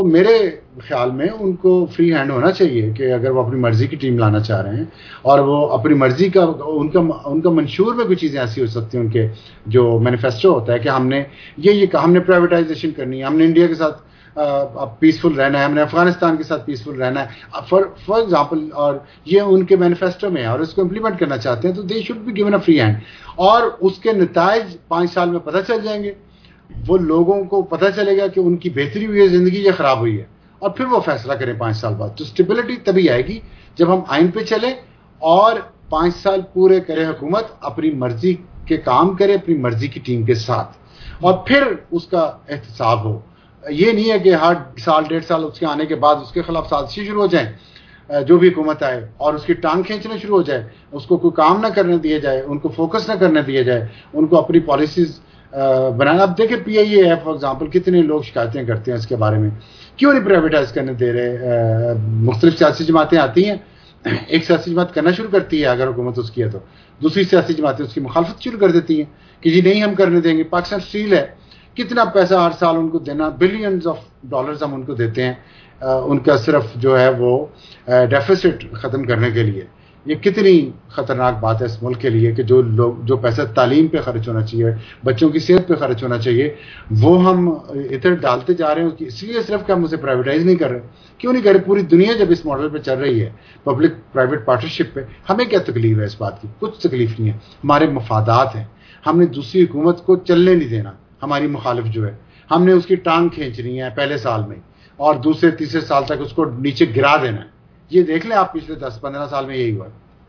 میرے خیال میں ان کو فری ہینڈ ہونا چاہیے کہ اگر وہ اپنی مرضی کی ٹیم لانا چاہ رہے ہیں اور وہ اپنی مرضی کا ان کا منشور میں کوئی چیزیں ایسی ہو سکتی ہیں، ان کے جو مینیفیسٹو ہوتا ہے کہ ہم نے یہ کہا ہم نے پرائیویٹائزیشن کرنی ہے، ہم نے انڈیا کے ساتھ پیسفل رہنا ہے، ہم نے افغانستان کے ساتھ پیسفل رہنا ہے فار ایگزامپل، اور یہ ان کے مینیفیسٹو میں ہے اور اس کو امپلیمنٹ کرنا چاہتے ہیں، تو they should be given a free hand, اور اس کے نتائج 5 سال میں پتہ چل جائیں گے، وہ لوگوں کو پتہ چلے گا کہ ان کی بہتری ہوئی ہے زندگی یا خراب ہوئی ہے، اور پھر وہ فیصلہ کریں 5 سال بعد. تو اسٹیبلٹی تبھی آئے گی جب ہم آئین پہ چلیں اور 5 سال پورے کرے حکومت، اپنی مرضی کے کام کرے اپنی مرضی کی ٹیم کے ساتھ، اور پھر اس کا احتساب ہو. یہ نہیں ہے کہ ہر سال 1.5 سال اس کے آنے کے بعد اس کے خلاف سازشیں شروع ہو جائیں، جو بھی حکومت آئے، اور اس کی ٹانگ کھینچنا شروع ہو جائے، اس کو کوئی کام نہ کرنے دیا جائے، ان کو فوکس نہ کرنے دیا جائے، ان کو اپنی پالیسیز بنانا. اب دیکھیں پی آئی اے ہے فار ایگزامپل، کتنے لوگ شکایتیں کرتے ہیں اس کے بارے میں، کیوں نہیں پرائیویٹائز کرنے دے رہے. مختلف سیاسی جماعتیں آتی ہیں، ایک سیاسی جماعت کرنا شروع کرتی ہے اگر حکومت اس کی ہے، تو دوسری سیاسی جماعتیں اس کی مخالفت شروع کر دیتی ہیں کہ جی نہیں ہم کرنے دیں گے. پاکستان اسٹیل ہے، کتنا پیسہ ہر سال ان کو دینا، بلینز آف ڈالرز ہم ان کو دیتے ہیں ان کا صرف جو ہے وہ ڈیفیسٹ ختم کرنے کے لیے. یہ کتنی خطرناک بات ہے اس ملک کے لیے کہ جو پیسہ تعلیم پہ خرچ ہونا چاہیے، بچوں کی صحت پہ خرچ ہونا چاہیے، وہ ہم ادھر ڈالتے جا رہے ہیں. اس لیے صرف کہ ہم اسے پرائیویٹائز نہیں کر رہے. کیوں نہیں کر رہے؟ پوری دنیا جب اس ماڈل پہ چل رہی ہے پبلک پرائیویٹ پارٹنرشپ پہ، ہمیں کیا تکلیف ہے اس بات کی؟ کچھ تکلیف نہیں ہے. ہمارے مفادات ہیں، ہم نے دوسری حکومت کو چلنے نہیں دینا. ہماری مخالف جو ہے ہم نے اس کی ٹانگ کھینچنی ہے پہلے سال میں، اور دوسرے تیسرے سال تک اس کو نیچے گرا دینا ہے. یہ دیکھ لیں آپ پچھلے 10-15 سال میں یہی ہوا.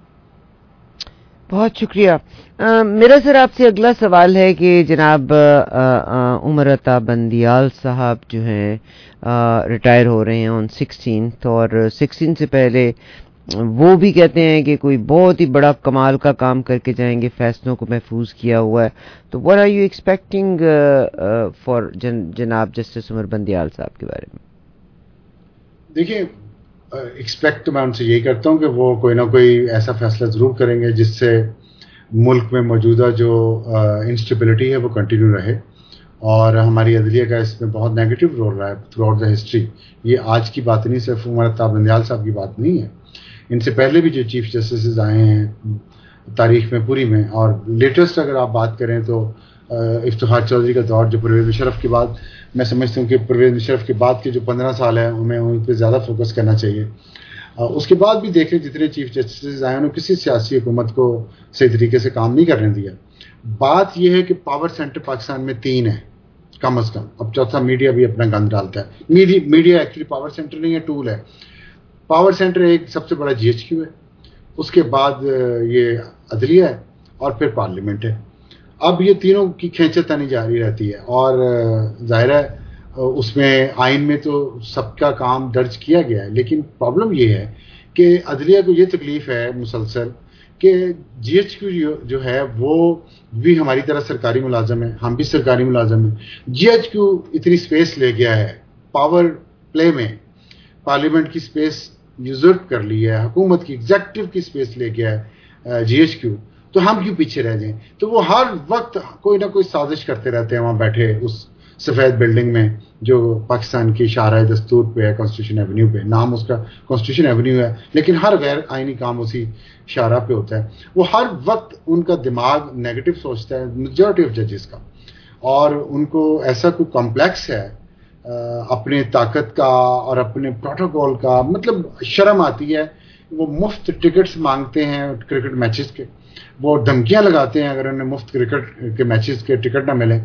بہت شکریہ. میرا سر آپ سے اگلا سوال ہے کہ جناب عمر عطا بندیال صاحب جو ہیں ریٹائر ہو رہے ہیں آن 16 اور 16 سے پہلے وہ بھی کہتے ہیں کہ کوئی بہت ہی بڑا کمال کا کام کر کے جائیں گے، فیصلوں کو محفوظ کیا ہوا ہے. تو what are you expecting for جناب جسٹس عمر بندیال صاحب کے بارے میں؟ دیکھیں ایکسپیکٹ تو میں ان سے یہی کرتا ہوں کہ وہ کوئی نہ کوئی ایسا فیصلہ ضرور کریں گے جس سے ملک میں موجودہ جو انسٹیبلٹی ہے وہ کنٹینیو رہے. اور ہماری عدلیہ کا اس میں بہت نیگیٹو رول رہا ہے تھرو آؤٹ دا ہسٹری. یہ آج کی بات نہیں، صرف عمر عطا بندیال صاحب کی بات نہیں ہے. ان سے پہلے بھی جو چیف جسٹسز آئے ہیں تاریخ میں پوری میں، اور لیٹسٹ اگر آپ بات کریں تو افتخار چودھری کا دور، جو پرویز مشرف کے بعد، میں سمجھتا ہوں کہ پرویز مشرف کے بعد کے جو 15 سال ہیں ہمیں ان پہ زیادہ فوکس کرنا چاہیے. اس کے بعد بھی دیکھیں جتنے چیف جسٹسز آئے انہوں نے کسی سیاسی حکومت کو صحیح طریقے سے کام نہیں کرنے دیا. بات یہ ہے کہ پاور سینٹر پاکستان میں 3 ہے کم از کم. اب چوتھا میڈیا بھی اپنا گند ڈالتا ہے. میڈیا ایکچولی پاور سینٹر نہیں ہے، ٹول ہے. پاور سینٹر ایک سب سے بڑا GHQ ہے، اس کے بعد یہ عدلیہ ہے، اور پھر پارلیمنٹ ہے. اب یہ تینوں کی کھینچتانی جاری رہتی ہے، اور ظاہر ہے اس میں آئین میں تو سب کا کام درج کیا گیا ہے. لیکن پرابلم یہ ہے کہ عدلیہ کو یہ تکلیف ہے مسلسل کہ GHQ جو ہے وہ بھی ہماری طرح سرکاری ملازم ہے، ہم بھی سرکاری ملازم ہیں. GHQ اتنی سپیس لے گیا ہے پاور پلے میں، پارلیمنٹ کی سپیس یوزرپ کر لی ہے، حکومت کی ایگزیکٹو کی سپیس لے گیا ہے GHQ. تو ہم کیوں پیچھے رہ جائیں؟ تو وہ ہر وقت کوئی نہ کوئی سازش کرتے رہتے ہیں وہاں بیٹھے اس سفید بلڈنگ میں جو پاکستان کی شاہراہ دستور پہ ہے، کانسٹیٹیوشن ایونیو پہ. نام اس کا کانسٹیٹیوشن ایونیو ہے، لیکن ہر غیر آئینی کام اسی شاہراہ پہ ہوتا ہے. وہ ہر وقت ان کا دماغ نیگیٹو سوچتا ہے، میجورٹی آف ججز کا، اور ان کو ایسا کوئی کمپلیکس ہے اپنے طاقت کا اور اپنے پروٹوکول کا. مطلب شرم آتی ہے. وہ مفت ٹکٹس مانگتے ہیں کرکٹ میچز کے، وہ دھمکیاں لگاتے ہیں اگر انہیں مفت کرکٹ کے میچز کے ٹکٹ نہ ملیں.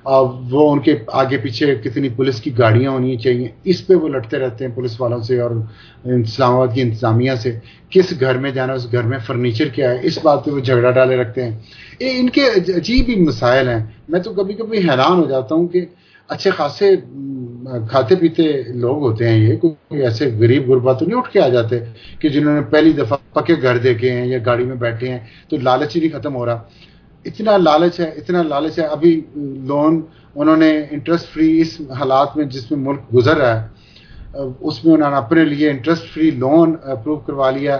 وہ ان کے آگے پیچھے کتنی پولیس کی گاڑیاں ہونی چاہیے، اس پہ وہ لڑتے رہتے ہیں پولیس والوں سے اور اسلام آباد کی انتظامیہ سے. کس گھر میں جانا، اس گھر میں فرنیچر کیا ہے، اس بات پہ وہ جھگڑا ڈالے رکھتے ہیں. ان کے عجیب ہی مسائل ہیں. میں تو کبھی کبھی حیران ہو جاتا ہوں کہ اچھے خاصے کھاتے پیتے لوگ ہوتے ہیں، یہ کوئی ایسے غریب غربا تو نہیں اٹھ کے آ جاتے کہ جنہوں نے پہلی دفعہ پکے گھر دیکھے ہیں یا گاڑی میں بیٹھے ہیں تو لالچ ہی نہیں ختم ہو رہا. اتنا لالچ ہے، اتنا لالچ ہے. ابھی لون انہوں نے انٹرسٹ فری، اس حالات میں جس میں ملک گزر رہا ہے اس میں انہوں نے اپنے لیے انٹرسٹ فری لون اپروو کروا لیا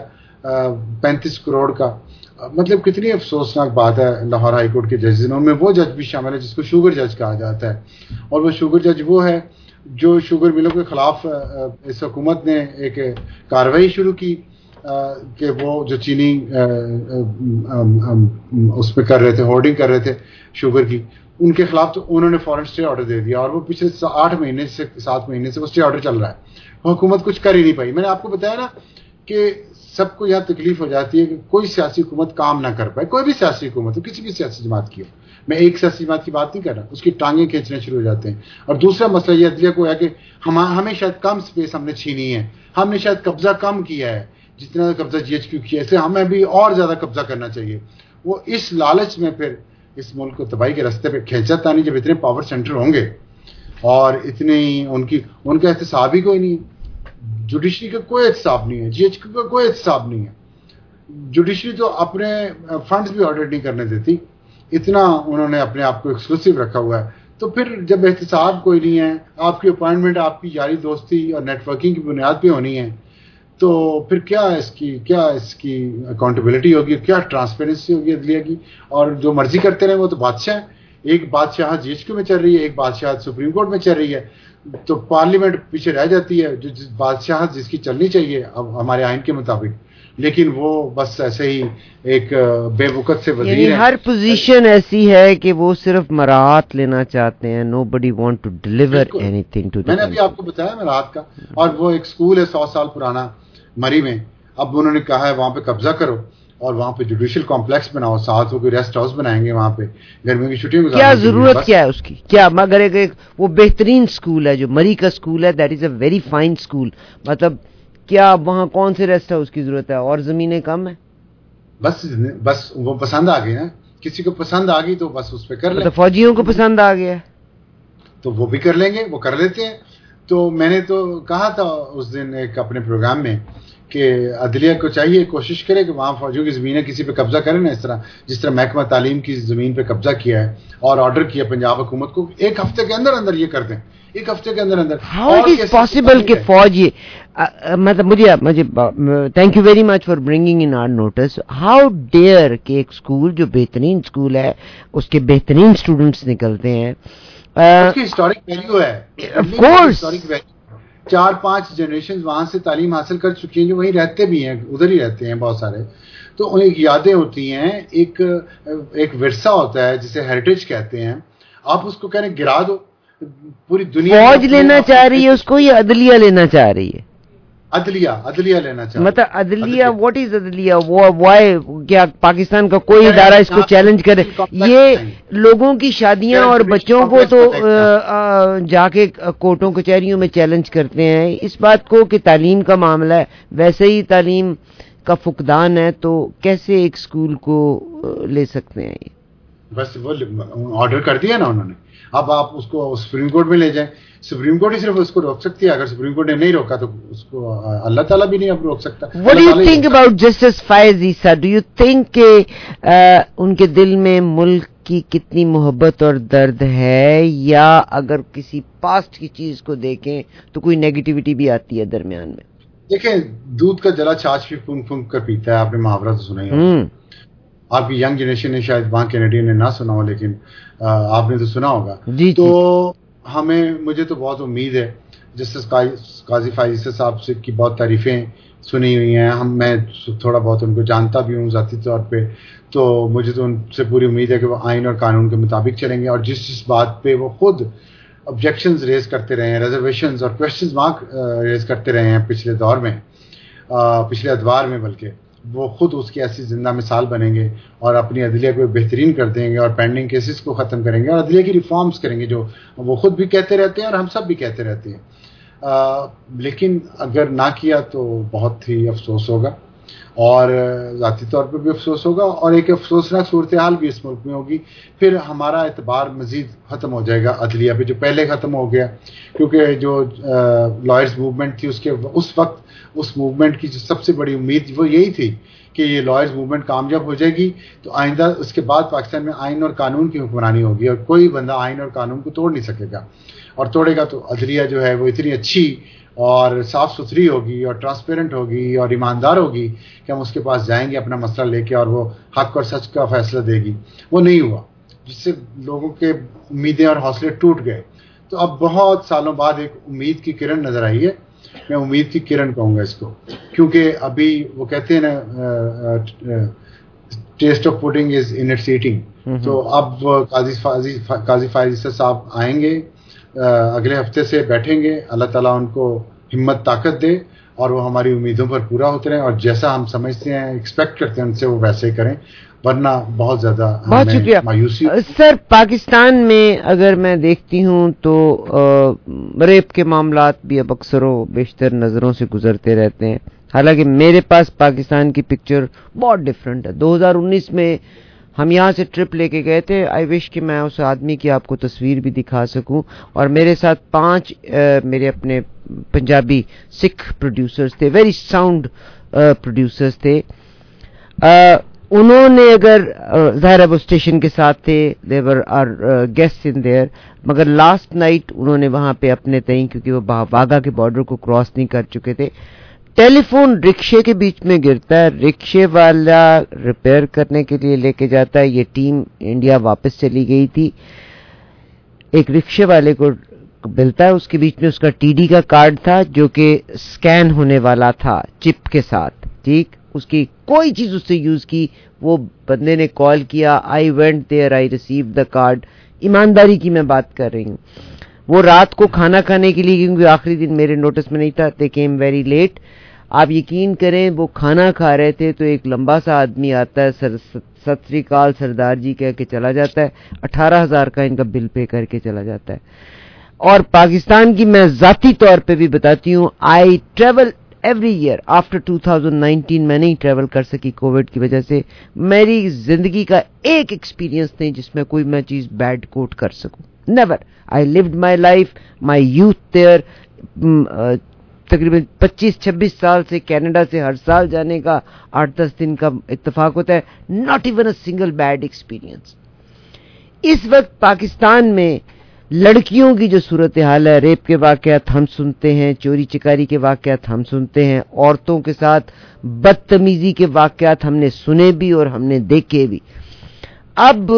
35 کروڑ کا. مطلب کتنی افسوسناک بات ہے. لاہور ہائی کورٹ کے ججز، ان میں وہ جج بھی شامل ہے جس کو شوگر جج کہا جاتا ہے، اور وہ شوگر جج وہ ہے جو شوگر ملوں کے خلاف اس حکومت نے ایک کارروائی شروع کی کہ وہ جو چینی اس پہ کر رہے تھے، ہورڈنگ کر رہے تھے شوگر کی، ان کے خلاف تو انہوں نے فوراً اسٹے آرڈر دے دیا، اور وہ پچھلے 7 مہینے سے وہ اسٹے آرڈر چل رہا ہے. حکومت کچھ کر ہی نہیں پائی. میں نے آپ کو بتایا نا کہ سب کو یہاں تکلیف ہو جاتی ہے کہ کوئی سیاسی حکومت کام نہ کر پائے، کوئی بھی سیاسی حکومت ہو، کسی بھی سیاسی جماعت کی ہو. میں ایک سیاسی جماعت کی بات نہیں کر رہا، اس کی ٹانگیں کھینچنے شروع ہو جاتے ہیں. اور دوسرا مسئلہ یہ عدلیہ کو ہے کہ ہمیں شاید کم سپیس ہم نے چھینی ہے، ہم نے شاید قبضہ کم کیا ہے، جتنا قبضہ جی ایچ کیو کیا ہے، اس لیے ہمیں بھی اور زیادہ قبضہ کرنا چاہیے. وہ اس لالچ میں پھر اس ملک کو تباہی کے راستے پہ کھینچتا نہیں. جب اتنے پاور سینٹر ہوں گے اور اتنے ان کا احتساب ہی کوئی نہیں، جوڈیشری کا کوئی احتساب نہیں ہے، جی ایچ کیو کا کوئی احتساب نہیں ہے. جوڈیشری تو اپنے فنڈز بھی آڈٹ نہیں کرنے دیتی، اتنا انہوں نے اپنے آپ کو ایکسکلوسیو رکھا ہوا ہے. تو پھر جب احتساب کوئی نہیں ہے، آپ کی اپائنٹمنٹ آپ کی یاری دوستی اور نیٹ ورکنگ کی بنیاد پہ ہونی ہے، تو پھر کیا اس کی اکاؤنٹیبلٹی ہوگی، کیا ٹرانسپیرنسی ہوگی عدلیہ کی. اور جو مرضی کرتے رہے وہ تو بادشاہ ہے. ایک بادشاہ جی ایچ کیو میں چل رہی ہے، ایک بادشاہ سپریم کورٹ میں چل رہی ہے، تو پارلیمنٹ پیچھے رہ جاتی ہے جو بادشاہ جس کی چلنی چاہیے اب ہمارے آئین کے مطابق. لیکن وہ بس ایسے ہی ایک بے وقت سے وزیر یعنی ہر پوزیشن ایسی ہے کہ وہ صرف مراعات لینا چاہتے ہیں. Nobody want to deliver anything to. میں نے ابھی آپ کو بتایا مراعات کا. اور وہ ایک اسکول ہے 100 سال پرانا مری میں، اب انہوں نے کہا ہے وہاں پہ قبضہ کرو اور وہاں پہ جوڈیشل کمپلیکس بناؤ، ساتھ وہ کوئی ریسٹ ہاؤس بنائیں گے وہاں پہ گرمیوں کی چھٹیوں میں. کیا ضرورت کیا ہے اس کی؟ کیا مگر ایک وہ بہترین اسکول ہے جو مری کا اسکول ہے، that is a very fine school. مطلب کیا وہاں کون سے ریسٹ ہاؤس کی ضرورت ہے؟ اور زمینیں کم ہیں. بس وہ پسند آ گئی نا، کسی کو پسند آ گئی تو بس اس پہ کر لیں. تو فوجیوں کو پسند آ گیا تو وہ بھی کر لیں گے، وہ کر لیتے ہیں. تو میں نے تو کہا تھا اس دن ایک اپنے پروگرام میں کہ عدلیہ کو چاہیے کوشش کرے کہ وہاں فوجیوں کی زمینیں کسی پہ قبضہ کریں نا، جس طرح محکمہ تعلیم کی زمین پہ قبضہ کیا ہے اور آرڈر کیا پنجاب حکومت کو 1 ہفتے کے اندر یہ کر دیں. 1 ہفتے کے اندر. ہاؤ اٹ از پاسبل کہ فوج مطلب مجھے thank you very much for bringing in our notice. How dare کہ ایک اسکول جو بہترین اسکول ہے، اس کے بہترین اسٹوڈنٹس نکلتے ہیں، اس کی ہسٹورک ویلیو ہے. آف کورس 4-5 جنریشن وہاں سے تعلیم حاصل کر چکی ہیں، جو وہیں رہتے بھی ہیں، ادھر ہی رہتے ہیں بہت سارے. تو انہیں یادیں ہوتی ہیں، ایک ورثہ ہوتا ہے جسے ہیریٹیج کہتے ہیں. آپ اس کو کہہ رہے ہیں گرا دو. پوری دنیا فوج لینا چاہ رہی ہے اس کو یا عدلیہ لینا چاہ رہی ہے؟ عدلیہ لینا چاہ رہی ہے. مطلب عدلیہ واٹ از عدلیہ؟ وائی کیا پاکستان کا کوئی ادارہ اس کو چیلنج کرے؟ یہ لوگوں کی شادیاں اور بچوں کو تو جا کے کورٹوں کچہریوں میں چیلنج کرتے ہیں اس بات کو کہ تعلیم کا معاملہ ہے، ویسے ہی تعلیم کا فقدان ہے، تو کیسے ایک اسکول کو لے سکتے ہیں؟ بس وہ آرڈر کر دیا نا انہوں نے. اب آپ اس کو سپریم کورٹ میں لے جائیں، سپریم کورٹ ہی صرف اس کو روک سکتی ہے. اگر سپریم کورٹ نے نہیں روکا تو اس کو اللہ تعالیٰ بھی نہیں اب روک سکتا. What do you think about Justice Faiz Issa? Do you think کہ ان کے دل میں ملک کی کتنی محبت اور درد ہے، یا اگر کسی پاسٹ کی چیز کو دیکھیں تو کوئی نیگیٹیوٹی بھی آتی ہے درمیان میں؟ دیکھیں، دودھ کا جلا چھاچھ بھی پھونک پھونک کر پیتا ہے. آپ نے محاورہ تو سنا ہی ہوگا. آپ کی ینگ جنریشن نے شاید وہاں کینیڈین نے نہ سنا ہو، لیکن آپ نے تو سنا ہوگا. تو مجھے تو بہت امید ہے. جسٹس قاضی فائز عیسی صاحب سے کی بہت تعریفیں سنی ہوئی ہیں، میں تھوڑا بہت ان کو جانتا بھی ہوں ذاتی طور پہ، تو مجھے تو ان سے پوری امید ہے کہ وہ آئین اور قانون کے مطابق چلیں گے. اور جس بات پہ وہ خود آبجیکشنز ریز کرتے رہے ہیں، ریزرویشنز اور کویشچنز وہاں ریز کرتے رہے ہیں پچھلے دور میں، پچھلے ادوار میں، بلکہ وہ خود اس کی ایسی زندہ مثال بنیں گے اور اپنی عدلیہ کو بہترین کر دیں گے اور پینڈنگ کیسز کو ختم کریں گے اور عدلیہ کی ریفارمز کریں گے، جو وہ خود بھی کہتے رہتے ہیں اور ہم سب بھی کہتے رہتے ہیں. لیکن اگر نہ کیا تو بہت ہی افسوس ہوگا، اور ذاتی طور پہ بھی افسوس ہوگا، اور ایک افسوسناک صورتحال بھی اس ملک میں ہوگی. پھر ہمارا اعتبار مزید ختم ہو جائے گا عدلیہ پہ، جو پہلے ختم ہو گیا. کیونکہ جو لائرز موومنٹ تھی اس وقت اس موومنٹ کی جو سب سے بڑی امید وہ یہی تھی کہ یہ لائرز موومنٹ کامیاب ہو جائے گی تو آئندہ اس کے بعد پاکستان میں آئین اور قانون کی حکمرانی ہوگی، اور کوئی بندہ آئین اور قانون کو توڑ نہیں سکے گا. اور توڑے گا تو عدلیہ جو ہے وہ اتنی اچھی اور صاف ستھری ہوگی اور ٹرانسپیرنٹ ہوگی اور ایماندار ہوگی کہ ہم اس کے پاس جائیں گے اپنا مسئلہ لے کے اور وہ حق اور سچ کا فیصلہ دے گی. وہ نہیں ہوا، جس سے لوگوں کے امیدیں اور حوصلے ٹوٹ گئے. تو اب بہت سالوں بعد ایک امید کی کرن نظر آئی ہے. میں امید کی کرن کہوں گا اس کو, کیونکہ ابھی وہ کہتے ہیں نا test of pudding is in its eating. تو اب قاضی فائز صاحب آئیں گے, اگلے ہفتے سے بیٹھیں گے, اللہ تعالیٰ ان کو ہمت طاقت دے اور وہ ہماری امیدوں پر پورا ہوتے رہیں, اور جیسا ہم سمجھتے ہیں ایکسپیکٹ کرتے ہیں ان سے وہ ویسے ہی کریں, ورنہ بہت زیادہ بہت شکریہ مایوسی. سر, پاکستان میں اگر میں دیکھتی ہوں تو ریپ کے معاملات بھی اب اکثر و بیشتر نظروں سے گزرتے رہتے ہیں, حالانکہ میرے پاس پاکستان کی پکچر بہت ڈفرینٹ ہے. 2019 میں ہم یہاں سے ٹرپ لے کے گئے تھے. آئی وش کہ میں اس آدمی کی آپ کو تصویر بھی دکھا سکوں, اور میرے ساتھ 5 میرے اپنے پنجابی سکھ پروڈیوسرز تھے, ویری ساؤنڈ پروڈیوسرز تھے. انہوں نے اگر ظاہر وہ اسٹیشن کے ساتھ تھے, there are guest in there, مگر لاسٹ نائٹ انہوں نے وہاں پہ اپنے تئیں, کیونکہ وہ واگا کے بارڈر کو کراس نہیں کر چکے تھے, ٹیلی فون رکشے کے بیچ میں گرتا ہے, رکشے والا ریپیئر کرنے کے لیے لے کے جاتا ہے. یہ ٹیم انڈیا واپس چلی گئی تھی, ایک رکشے والے کو ملتا ہے, اس کے بیچ میں اس کا ٹی ڈی کا کارڈ تھا جو کہ سکین ہونے والا تھا چپ کے ساتھ, ٹھیک, اس کی کوئی چیز اس سے یوز کی. وہ بندے نے کال کیا, I went there, I receive the card. ایمانداری کی میں بات کر رہی ہوں. وہ رات کو کھانا کھانے کے لیے, کیونکہ آخری دن میرے نوٹس میں نہیں تھا, دے کیم ویری لیٹ. آپ یقین کریں وہ کھانا کھا رہے تھے تو ایک لمبا سا آدمی آتا ہے, ست سری اکال سردار جی کہہ کے چلا جاتا ہے, 18,000 کا ان کا بل پے کر کے چلا جاتا ہے. اور پاکستان کی میں ذاتی طور پہ بھی بتاتی ہوں, I travel every year. After 2019 میں نہیں ٹریول کر سکی کووڈ کی وجہ سے. میری زندگی کا ایک ایکسپیرینس نہیں جس میں کوئی میں چیز بیڈ کوٹ کر سکوں, never. I lived my life, my youth there. تقریباً 25-26 سال سے کینیڈا سے ہر سال جانے کا 8-10 دن کا اتفاق ہوتا ہے. Not even a single bad experience. اس وقت پاکستان میں لڑکیوں کی جو صورتحال ہے, ریپ کے واقعات ہم سنتے ہیں, چوری چکاری کے واقعات ہم سنتے ہیں, عورتوں کے ساتھ بدتمیزی کے واقعات ہم نے سنے بھی اور ہم نے دیکھے بھی. اب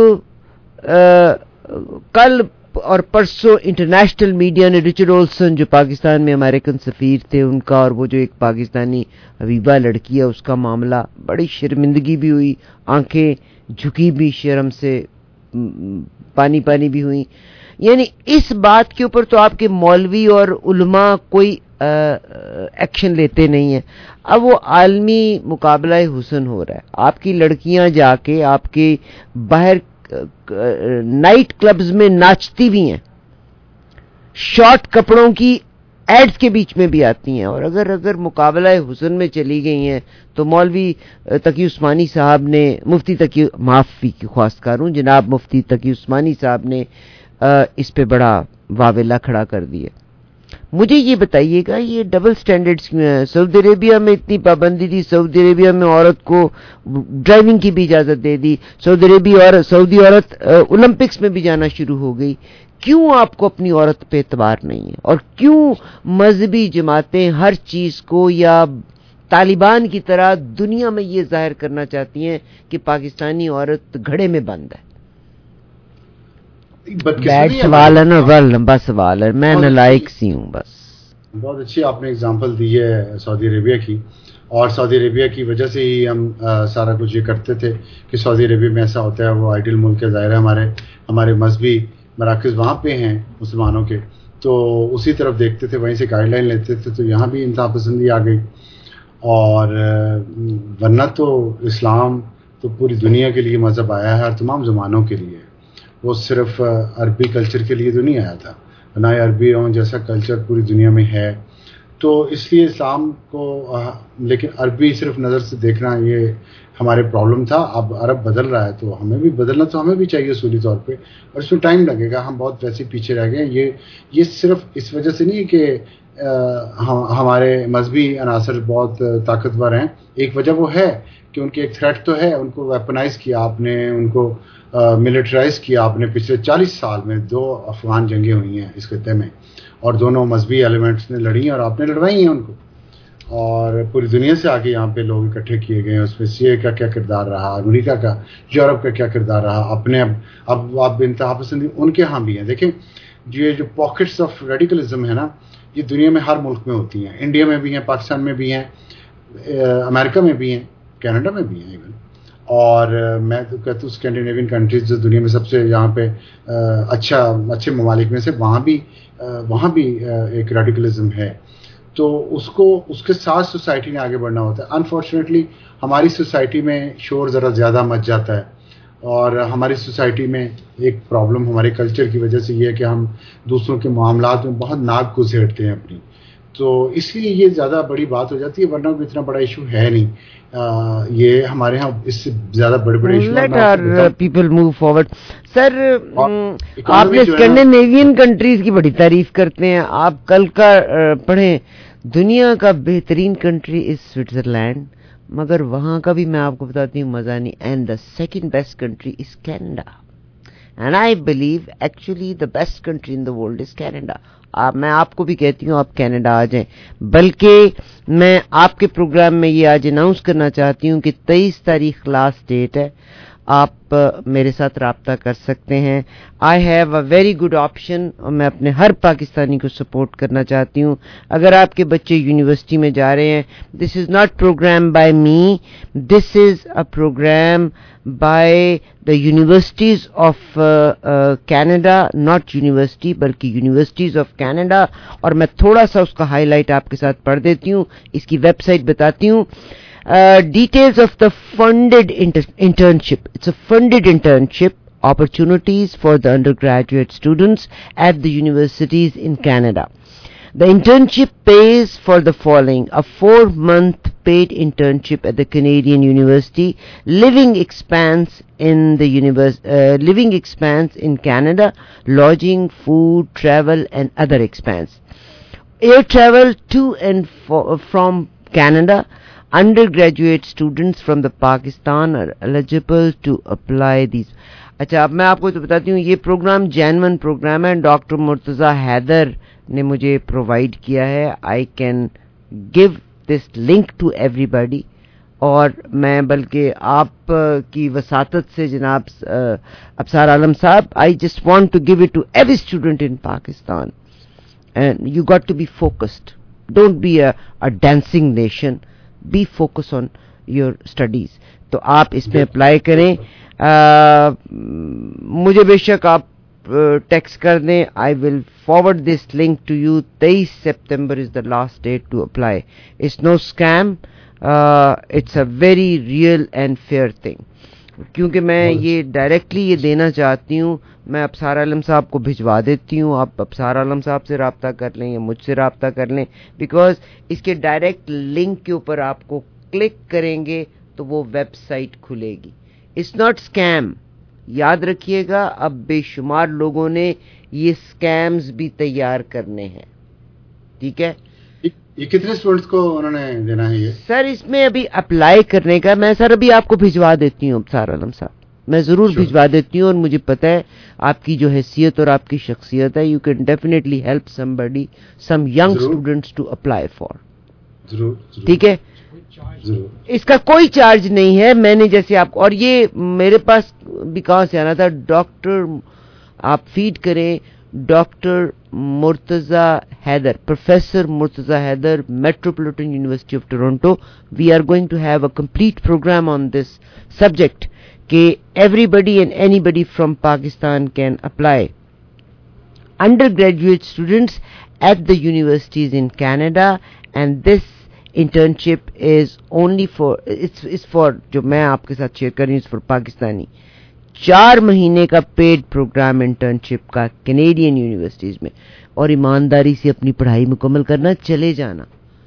کل اور پرسوں انٹرنیشنل میڈیا نے رچرڈ اولسن جو پاکستان میں امریکن سفیر تھے ان کا, اور وہ جو ایک پاکستانی حبیبہ لڑکی ہے اس کا معاملہ, بڑی شرمندگی بھی ہوئی, آنکھیں جھکی بھی, شرم سے پانی پانی بھی ہوئی. یعنی اس بات کے اوپر تو آپ کے مولوی اور علماء کوئی ایکشن لیتے نہیں ہیں. اب وہ عالمی مقابلہ حسن ہو رہا ہے. آپ کی لڑکیاں جا کے آپ کے باہر نائٹ کلبز میں ناچتی بھی ہیں, شارٹ کپڑوں کی ایڈز کے بیچ میں بھی آتی ہیں. اور اگر مقابلہ حسن میں چلی گئی ہیں تو مولوی تقی عثمانی صاحب نے, مفتی تقی, معافی کی خواستگار ہوں, جناب مفتی تقی عثمانی صاحب نے اس پہ بڑا واویلا کھڑا کر دیا. مجھے یہ بتائیے گا یہ ڈبل سٹینڈرڈز کیوں ہیں؟ سعودی عربیہ میں اتنی پابندی تھی, سعودی عربیہ میں عورت کو ڈرائیونگ کی بھی اجازت دے دی, سعودی عورت اولمپکس میں بھی جانا شروع ہو گئی. کیوں آپ کو اپنی عورت پہ اعتبار نہیں ہے؟ اور کیوں مذہبی جماعتیں ہر چیز کو یا طالبان کی طرح دنیا میں یہ ظاہر کرنا چاہتی ہیں کہ پاکستانی عورت گھڑے میں بند ہے؟ بیڈ سوال ہے نا, بڑا لمبا سوال ہے, میں نالائق سی ہوں بس. بہت اچھی آپ نے اگزامپل دی ہے سعودی عربیہ کی, اور سعودی عربیہ کی وجہ سے ہی ہم سارا کچھ یہ کرتے تھے کہ سعودی عربیہ میں ایسا ہوتا ہے, وہ آئیڈل ملک ہے, ظاہر ہے ہمارے مذہبی مراکز وہاں پہ ہیں مسلمانوں کے, تو اسی طرف دیکھتے تھے, وہیں سے گائیڈ لائن لیتے تھے, تو یہاں بھی انتہا پسندی آ گئی. اور ورنہ تو اسلام تو پوری دنیا کے لیے مذہب آیا ہے, اور تمام زمانوں کے لیے. وہ صرف عربی کلچر کے لیے تو نہیں آیا تھا, نہ عربی جیسا کلچر پوری دنیا میں ہے. تو اس لیے اسلام کو, لیکن عربی صرف نظر سے دیکھنا یہ ہمارے پرابلم تھا. اب عرب بدل رہا ہے تو ہمیں بھی بدلنا تو ہمیں بھی چاہیے اصولی طور پہ, اور اس میں ٹائم لگے گا. ہم بہت ویسے پیچھے رہ گئے. یہ صرف اس وجہ سے نہیں کہ ہمارے مذہبی عناصر بہت طاقتور ہیں. ایک وجہ وہ ہے کہ ان کے ایک تھریٹ تو ہے, ان کو ویپنائز کیا آپ نے, ان کو ملٹرائز کیا آپ نے. پچھلے 40 سال میں 2 افغان جنگیں ہوئی ہیں اس خطے میں, اور دونوں مذہبی ایلیمنٹس نے لڑی ہیں, اور آپ نے لڑوائی ہیں ان کو, اور پوری دنیا سے آگے یہاں پہ لوگ اکٹھے کیے گئے ہیں. اس میں سی اے کا کیا کردار رہا, امریکہ کا, یورپ کا کیا کردار رہا, اپنے اب انتہا پسندی ان کے ہاں بھی ہیں. دیکھیں یہ جو پاکٹس آف ریڈیکلزم ہے نا, یہ دنیا میں ہر ملک میں ہوتی ہیں, انڈیا میں بھی ہیں, پاکستان میں بھی ہیں, امریکہ میں بھی ہیں, کینیڈا میں بھی ہیں ایون. اور میں تو کہتا ہوں اسکینڈینیوین کنٹریز جو دنیا میں سب سے یہاں پہ اچھے ممالک میں سے, وہاں بھی ایک ریڈیکلزم ہے. تو اس کے ساتھ سوسائٹی نے آگے بڑھنا ہوتا ہے. انفارچونیٹلی ہماری سوسائٹی میں شور ذرا زیادہ مچ جاتا ہے, اور ہماری سوسائٹی میں ایک پرابلم ہمارے کلچر کی وجہ سے یہ ہے کہ ہم دوسروں کے معاملات میں بہت ناک گھسیٹتے ہیں اپنی, تو اس لیے یہ زیادہ بڑی بات ہو جاتی ہے, ورنہ کوئی اتنا بڑا ایشو ہے نہیں. یہ ہمارے ہاں اس سے زیادہ بڑے ایشو ہیں. Let our people move forward. Sir آپ نے اسکینڈینیوین کنٹریز کی بڑی تعریف کرتے ہیں, آپ کل کا پڑھیں, دنیا کا بہترین کنٹری از سوئٹزرلینڈ, مگر وہاں کا بھی میں آپ کو بتاتی ہوں مزہ نہیں. And the second best country is Canada, and I believe actually the best country in the world is Canada. میں آپ کو بھی کہتی ہوں آپ کینیڈا آ جائیں, بلکہ میں آپ کے پروگرام میں یہ آج اناؤنس کرنا چاہتی ہوں کہ 23 تاریخ لاسٹ ڈیٹ ہے, آپ میرے ساتھ رابطہ کر سکتے ہیں. I have a very good option, اور میں اپنے ہر پاکستانی کو سپورٹ کرنا چاہتی ہوں. اگر آپ کے بچے یونیورسٹی میں جا رہے ہیں, this is not programme by me, this is a programme by the universities of Canada, not university بلکہ یونیورسٹیز آف کینیڈا. اور میں تھوڑا سا اس کا ہائی لائٹ آپ کے ساتھ پڑھ دیتی ہوں, اس کی ویب سائٹ بتاتی ہوں. Details of the funded internship. It's a funded internship opportunities for the undergraduate students at the universities in Canada. The internship pays for the following: a 4-month paid internship at the Canadian University, living expense in Canada, lodging, food, travel and other expense. Air travel to and from Canada. Undergraduate students from the Pakistan are eligible to apply these. اچھا, اب میں آپ کو تو بتاتی ہوں یہ programme genuine programme ہے, ڈاکٹر مرتضی حیدر نے مجھے پرووائڈ کیا ہے. I can give this link to everybody, اور میں بلکہ آپ کی وساطت سے جناب ابصار عالم صاحب, I just want to give it to every student in Pakistan. And you got to be focused, don't be a dancing nation, be focus on your studies. تو آپ اس میں اپلائی کریں. مجھے بے شک آپ ٹیکسٹ کر دیں, I will forward this link to you. 23 September is the last date to apply. It's no scheme, it's a very real and fair thing. کیونکہ میں یہ ڈائریکٹلی یہ دینا چاہتی ہوں, میں ابصار عالم صاحب کو بھجوا دیتی ہوں, آپ ابصار عالم صاحب سے رابطہ کر لیں یا مجھ سے رابطہ کر لیں, بیکاز اس کے ڈائریکٹ لنک کے اوپر آپ کو کلک کریں گے تو وہ ویب سائٹ کھلے گی. اٹس ناٹ اسکیم, یاد رکھیے گا. اب بے شمار لوگوں نے یہ اسکیمز بھی تیار کرنے ہیں, ٹھیک ہے. یہ کتنے اسٹوڈنٹس کو انہوں نے دینا ہے یہ؟ سر اس میں ابھی اپلائی کرنے کا, میں سر ابھی آپ کو بھجوا دیتی ہوں ابصار عالم صاحب, میں ضرور بھجوا دیتی ہوں. اور مجھے پتہ ہے آپ کی جو حیثیت اور آپ کی شخصیت ہے, you can definitely help somebody, some young students to apply for. ٹھیک ہے, اس کا کوئی چارج نہیں ہے. میں نے جیسے آپ کو, اور یہ میرے پاس بھی کہاں سے آنا تھا, ڈاکٹر آپ فیڈ کریں doctor Murtaza Haider, professor Murtaza Haider, metropolitan university of Toronto. We are going to have a complete programme on this subject کہ everybody and anybody from Pakistan can apply. Undergraduate students at the universities in Canada, and this internship is only for, it's for, جو میں آپ کے ساتھ share کر رہی ہوں, it's for Pakistani. 4 مہینے کا پیڈ پروگرام انٹرنشپ کا کینیڈین یونیورسٹیز میں, اور ایمانداری سے اپنی پڑھائی مکمل کرنا, چلے جانا.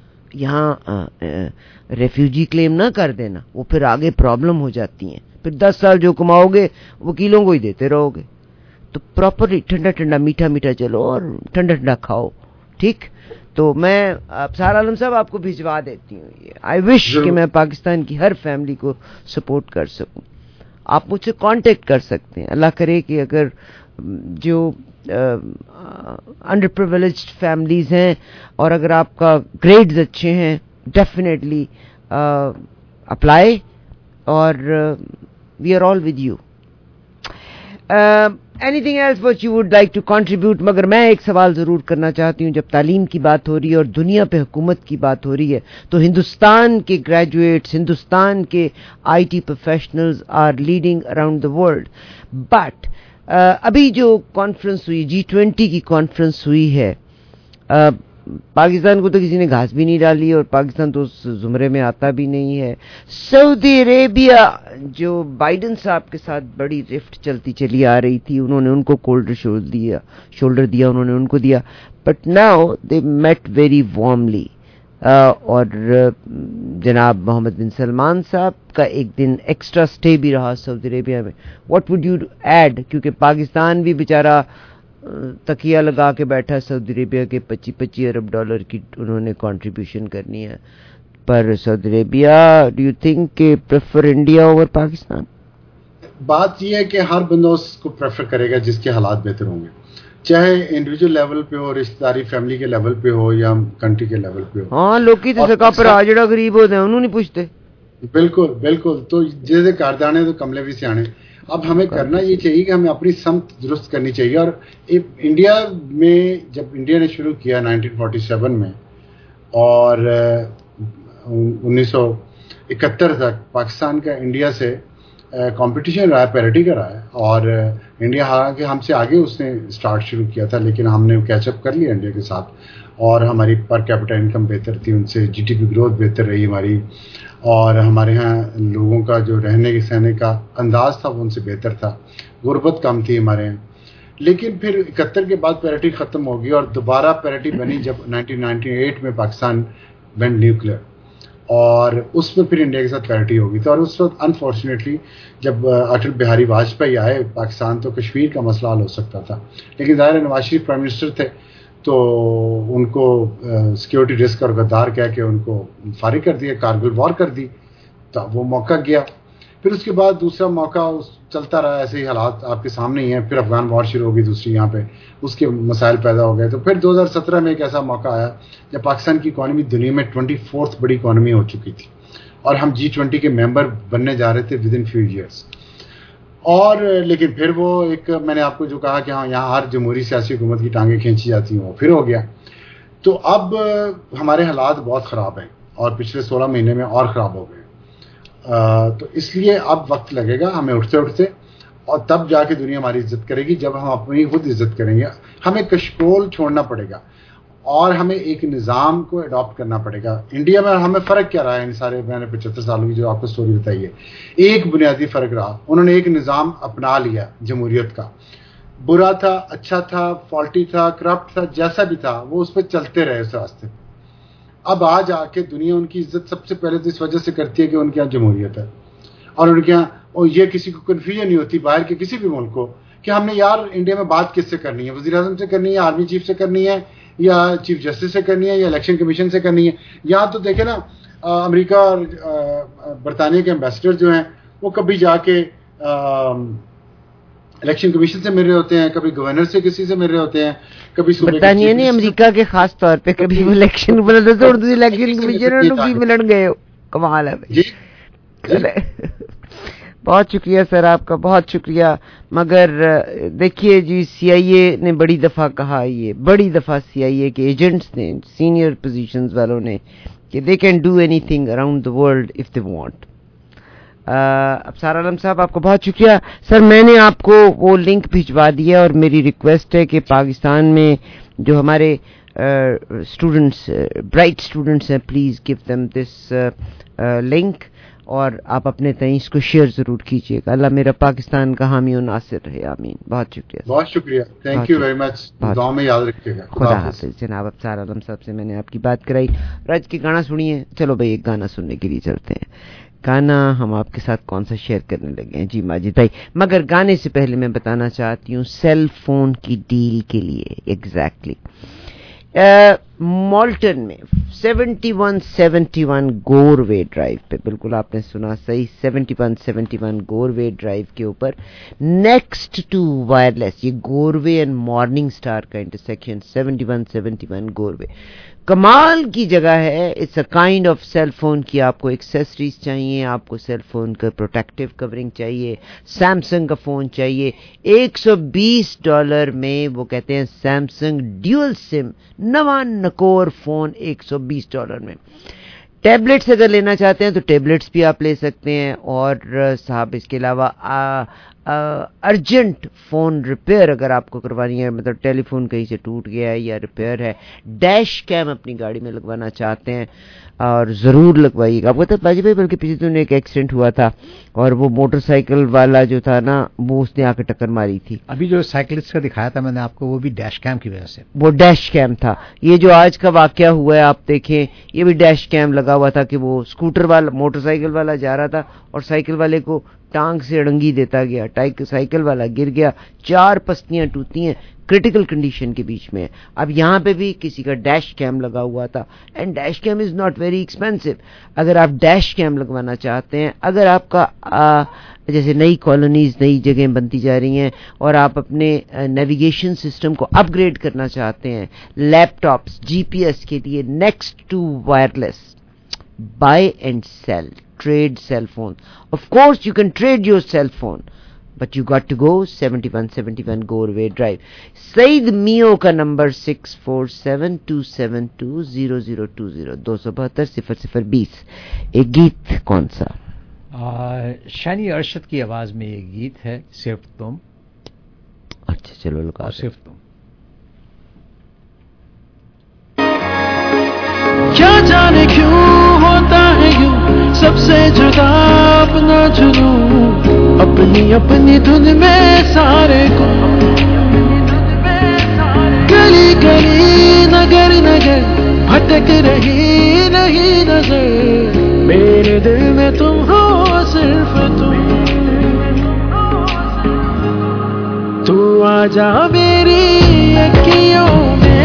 یہاں ریفیوجی کلیم نہ کر دینا, وہ پھر آگے پرابلم ہو جاتی ہیں. پھر 10 سال جو کماؤ گے وکیلوں کو ہی دیتے رہو گے. تو پراپرلی ٹھنڈا ٹھنڈا میٹھا میٹھا چلو اور ٹھنڈا ٹھنڈا کھاؤ, ٹھیک. تو میں ابصار عالم صاحب آپ کو بھجوا دیتی ہوں. آئی وش کہ میں پاکستان کی ہر فیملی کو سپورٹ کر سکوں. آپ مجھ سے کانٹیکٹ کر سکتے ہیں. اللہ کرے کہ اگر جو انڈر پریویلیجڈ فیملیز ہیں, اور اگر آپ کا گریڈز اچھے ہیں, ڈیفینیٹلی اپلائی, اور we are all with you. anything else what you would like to contribute? مگر میں ایک سوال ضرور کرنا چاہتی ہوں. جب تعلیم کی بات ہو رہی ہے اور دنیا پہ حکومت کی بات ہو رہی ہے تو ہندوستان کے گریجویٹس, ہندوستان کے I T professionals are leading around the world. But ابھی جو کانفرنس ہوئی, G20 کی کانفرنس ہوئی ہے, پاکستان کو تو کسی نے گھاس بھی نہیں ڈالی اور پاکستان تو اس زمرے میں آتا بھی نہیں ہے. سعودی عربیہ جو بائیڈن صاحب کے ساتھ بڑی رفٹ چلتی چلی آ رہی تھی, انہوں نے ان کو شولڈر دیا انہوں نے ان کو دیا, but now they met very warmly. اور جناب محمد بن سلمان صاحب کا ایک دن ایکسٹرا سٹے بھی رہا سعودی عربیہ میں. واٹ وڈ یو ایڈ, کیونکہ پاکستان بھی بیچارہ تکیہ لگا کے بیٹھا سعودی عربیہ کے $25 ارب کی انہوں نے کنٹریبیوشن کرنی ہے, پر Saudi Arabia do you think کہ پریفر انڈیا اوور پاکستان؟ بات یہ ہے کہ ہر بندہ اس کو پریفر کرے گا جس کے حالات بہتر ہوں گے, چاہے انڈیویجول لیول پہ ہو, رشتہ داری فیملی کے لیول پہ ہو یا کنٹری کے لیول پہ ہو. ہاں لوگ کی تو سکا پر آ جڑا غریب ہوتے ہیں انہوں نہیں پوچھتے. بالکل بالکل. تو جیسے کاردانے تو کملے بھی سیانے. اب ہمیں کرنا یہ چاہیے کہ ہمیں اپنی سمت درست کرنی چاہیے. اور انڈیا میں جب انڈیا نے شروع کیا 1947 میں اور 1971 تک پاکستان کا انڈیا سے کمپٹیشن رہا ہے, پیرٹی کا رہا ہے, اور انڈیا حالانکہ ہم سے آگے اس نے اسٹارٹ شروع کیا تھا, لیکن ہم نے کیچ اپ کر لیا انڈیا کے ساتھ, اور ہماری پر کیپٹا انکم بہتر تھی ان سے, جی ڈی پی گروتھ بہتر رہی ہماری, اور ہمارے ہاں لوگوں کا جو رہنے کے سہنے کا انداز تھا وہ ان سے بہتر تھا, غربت کم تھی ہمارے یہاں. لیکن پھر 71 کے بعد پیرٹی ختم ہو گئی اور دوبارہ پیرٹی بنی جب 1998 میں پاکستان وینٹ نیوکلیئر, اور اس میں پھر انڈیا کے ساتھ پیرٹی ہو گئی تھی. اور اس وقت انفارچونیٹلی جب اٹل بہاری واجپئی آئے پاکستان تو کشمیر کا مسئلہ حل ہو سکتا تھا, لیکن ظاہر نواز شریف پرائم منسٹر تھے تو ان کو سیکیورٹی رسک اور غدار کہہ کے ان کو فارغ کر دیا, کارگل وار کر دی, تو وہ موقع گیا. پھر اس کے بعد دوسرا موقع چلتا رہا, ایسے ہی حالات آپ کے سامنے ہی ہیں. پھر افغان وار شروع ہو گئی دوسری یہاں پہ, اس کے مسائل پیدا ہو گئے. تو پھر 2017 میں ایک ایسا موقع آیا جب پاکستان کی اکانومی دنیا میں 24th بڑی اکانومی ہو چکی تھی اور ہم G20 کے ممبر بننے جا رہے تھے ود ان فیو ایئرس. اور لیکن پھر وہ ایک میں نے آپ کو جو کہا کہ ہاں یہاں ہر جمہوری سیاسی حکومت کی ٹانگیں کھینچی جاتی ہیں, وہ پھر ہو گیا. تو اب ہمارے حالات بہت خراب ہیں اور پچھلے 16 مہینے میں اور خراب ہو گئے. تو اس لیے اب وقت لگے گا ہمیں اٹھتے اٹھتے, اور تب جا کے دنیا ہماری عزت کرے گی جب ہم اپنی خود عزت کریں گے. ہمیں کشکول چھوڑنا پڑے گا اور ہمیں ایک نظام کو اڈاپٹ کرنا پڑے گا. انڈیا میں ہمیں فرق کیا رہا ہے ان سارے میں نے 75 سالوں کی جو آپ کو سٹوری بتائی ہے, ایک بنیادی فرق رہا, انہوں نے ایک نظام اپنا لیا جمہوریت کا, برا تھا, اچھا تھا, فالٹی تھا, کرپٹ تھا, جیسا بھی تھا وہ اس پہ چلتے رہے اس راستے. اب آج آ کے دنیا ان کی عزت سب سے پہلے تو اس وجہ سے کرتی ہے کہ ان کے یہاں جمہوریت ہے, اور ان کے یہاں یہ کسی کو کنفیوژن نہیں ہوتی باہر کے کسی بھی ملک کو کہ ہم نے یار انڈیا میں بات کس سے کرنی ہے, وزیر اعظم سے کرنی ہے, آرمی چیف سے کرنی ہے, یا چیف جسٹس سے کرنی ہے, یا الیکشن کمیشن سے کرنی ہے. یہاں تو دیکھیں نا امریکہ اور برطانیہ کے ایمبیسڈر جو ہیں وہ کبھی جا کے الیکشن کمیشن سے مل رہے ہوتے ہیں, کبھی گورنر سے کسی سے مل رہے ہوتے ہیں, کبھی برطانیہ نے امریکہ کے خاص طور پہ کبھی الیکشن کمیشن ملن گئے. کمال ہے. بہت شکریہ سر آپ کا, بہت شکریہ. مگر دیکھیے جی, سی آئی اے نے بڑی دفعہ کہا, یہ بڑی دفعہ سی آئی اے کے ایجنٹس نے, سینئر پوزیشنز والوں نے, کہ they can do anything around the world if they want. Absar Alam sahab آپ کو بہت شکریہ. سر میں نے آپ کو وہ لنک بھجوا دیا, اور میری ریکویسٹ ہے کہ پاکستان میں جو ہمارے اسٹوڈنٹس, برائٹ اسٹوڈنٹس ہیں, please give them this link, اور آپ اپنے تئیں اس کو شیئر ضرور کیجیے گا. اللہ میرا پاکستان کا حامی و ناصر رہے, آمین. بہت شکریہ, بہت شکریہ, تھینک یو ویری مچ. دعا میں یاد رکھیے گا. خدا حافظ. جناب ابصار عالم صاحب سے میں نے آپ کی بات کرائی. رج کے گانا سنیے. چلو بھائی ایک گانا سننے کے لیے چلتے ہیں. گانا ہم آپ کے ساتھ کون سا شیئر کرنے لگے ہیں جی ماجد بھائی, مگر گانے سے پہلے میں بتانا چاہتی ہوں سیل فون کی ڈیل کے لیے. ایگزیکٹلی مالٹن میں 7171 گور وے ڈرائیو پہ, بالکل آپ نے سنا صحیح, 7171 گور وے ڈرائیو کے اوپر نیکسٹ ٹو وائرلیس, یہ Goreway and morning star کا انٹرسیکشن 7171 گور وے, کمال کی جگہ ہے. It's a kind of cell phone کی آپ کو ایکسیسریز چاہیے, آپ کو سیل فون کا پروٹیکٹیو کورنگ چاہیے, سیمسنگ کا فون چاہیے. $120 میں وہ کہتے ہیں سیمسنگ ڈیول سم نواں نکور فون $120 میں. ٹیبلٹس اگر لینا چاہتے ہیں تو ٹیبلٹس بھی آپ لے سکتے ہیں. اور صاحب اس کے علاوہ ارجنٹ فون ریپیئر اگر آپ کو کروانی ہے, مطلب ٹیلی فون کہیں سے ٹوٹ گیا ہے یا ریپیئر ہے, ڈیش کیم اپنی گاڑی میں لگوانا چاہتے ہیں اور ضرور لگوائیے گا. آپ کو باجی بھائی بلکہ پچھلے دنوں ایک ایکسیڈنٹ ہوا تھا اور وہ موٹر سائیکل والا جو تھا نا وہ اس نے آ کے ٹکر ماری تھی. ابھی جو سائیکلسٹ کا دکھایا تھا میں نے آپ کو وہ بھی ڈیش کیم کی وجہ سے, وہ ڈیش کیم تھا. یہ جو آج کا واقعہ ہوا ہے آپ دیکھیں یہ بھی ڈیش کیم لگا ہوا تھا کہ وہ اسکوٹر والا موٹر سائیکل والا جا رہا تھا اور سائیکل والے کو ٹانگ سے اڑنگی دیتا گیا, سائیکل والا گر گیا, 4 پستیاں ٹوٹی ہیں, کرٹیکل کنڈیشن کے بیچ میں. اب یہاں پہ بھی کسی کا ڈیش کیم لگا ہوا تھا, and dash cam is not very expensive. اگر آپ ڈیش کیم لگوانا چاہتے ہیں, اگر آپ کا جیسے نئی کالونیز نئی جگہیں بنتی جا رہی ہیں اور آپ اپنے نیویگیشن سسٹم کو اپ گریڈ کرنا چاہتے ہیں, لیپ ٹاپس GPS کے لیے next to wireless, buy and sell, trade cell phone. Of course you can trade your cell phone, but you got to go 7171 Goreway Drive. Said Mio کا number 6472720020 2720020. ایک گیت کون سا؟ شانی ارشد کی آواز میں یہ گیت ہے, صرف تم. اچھا چلو لگا, صرف تم. کیا جانے کیوں ہوتا ہے یوں سب سے جدا اپنا جنوں, اپنی اپنی دھن میں سارے کو, گلی گلی نگر نگر بھٹک رہی نہیں نظر, میرے دل میں تم ہو صرف تم. تو آجا میری اکھیوں میں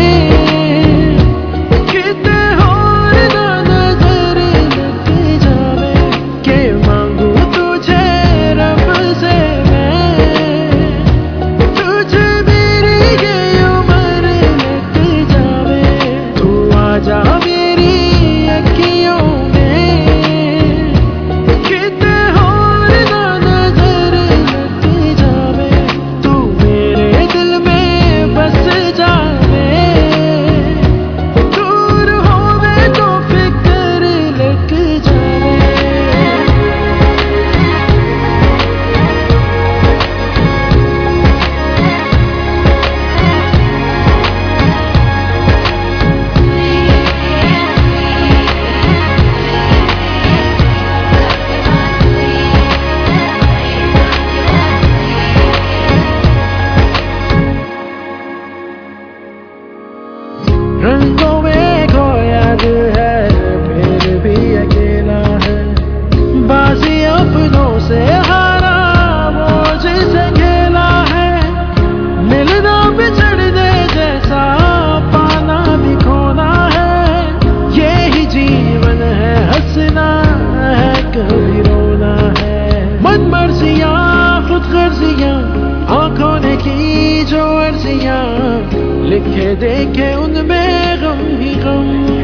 لکھے دیکھے ان میں غم ہی غم,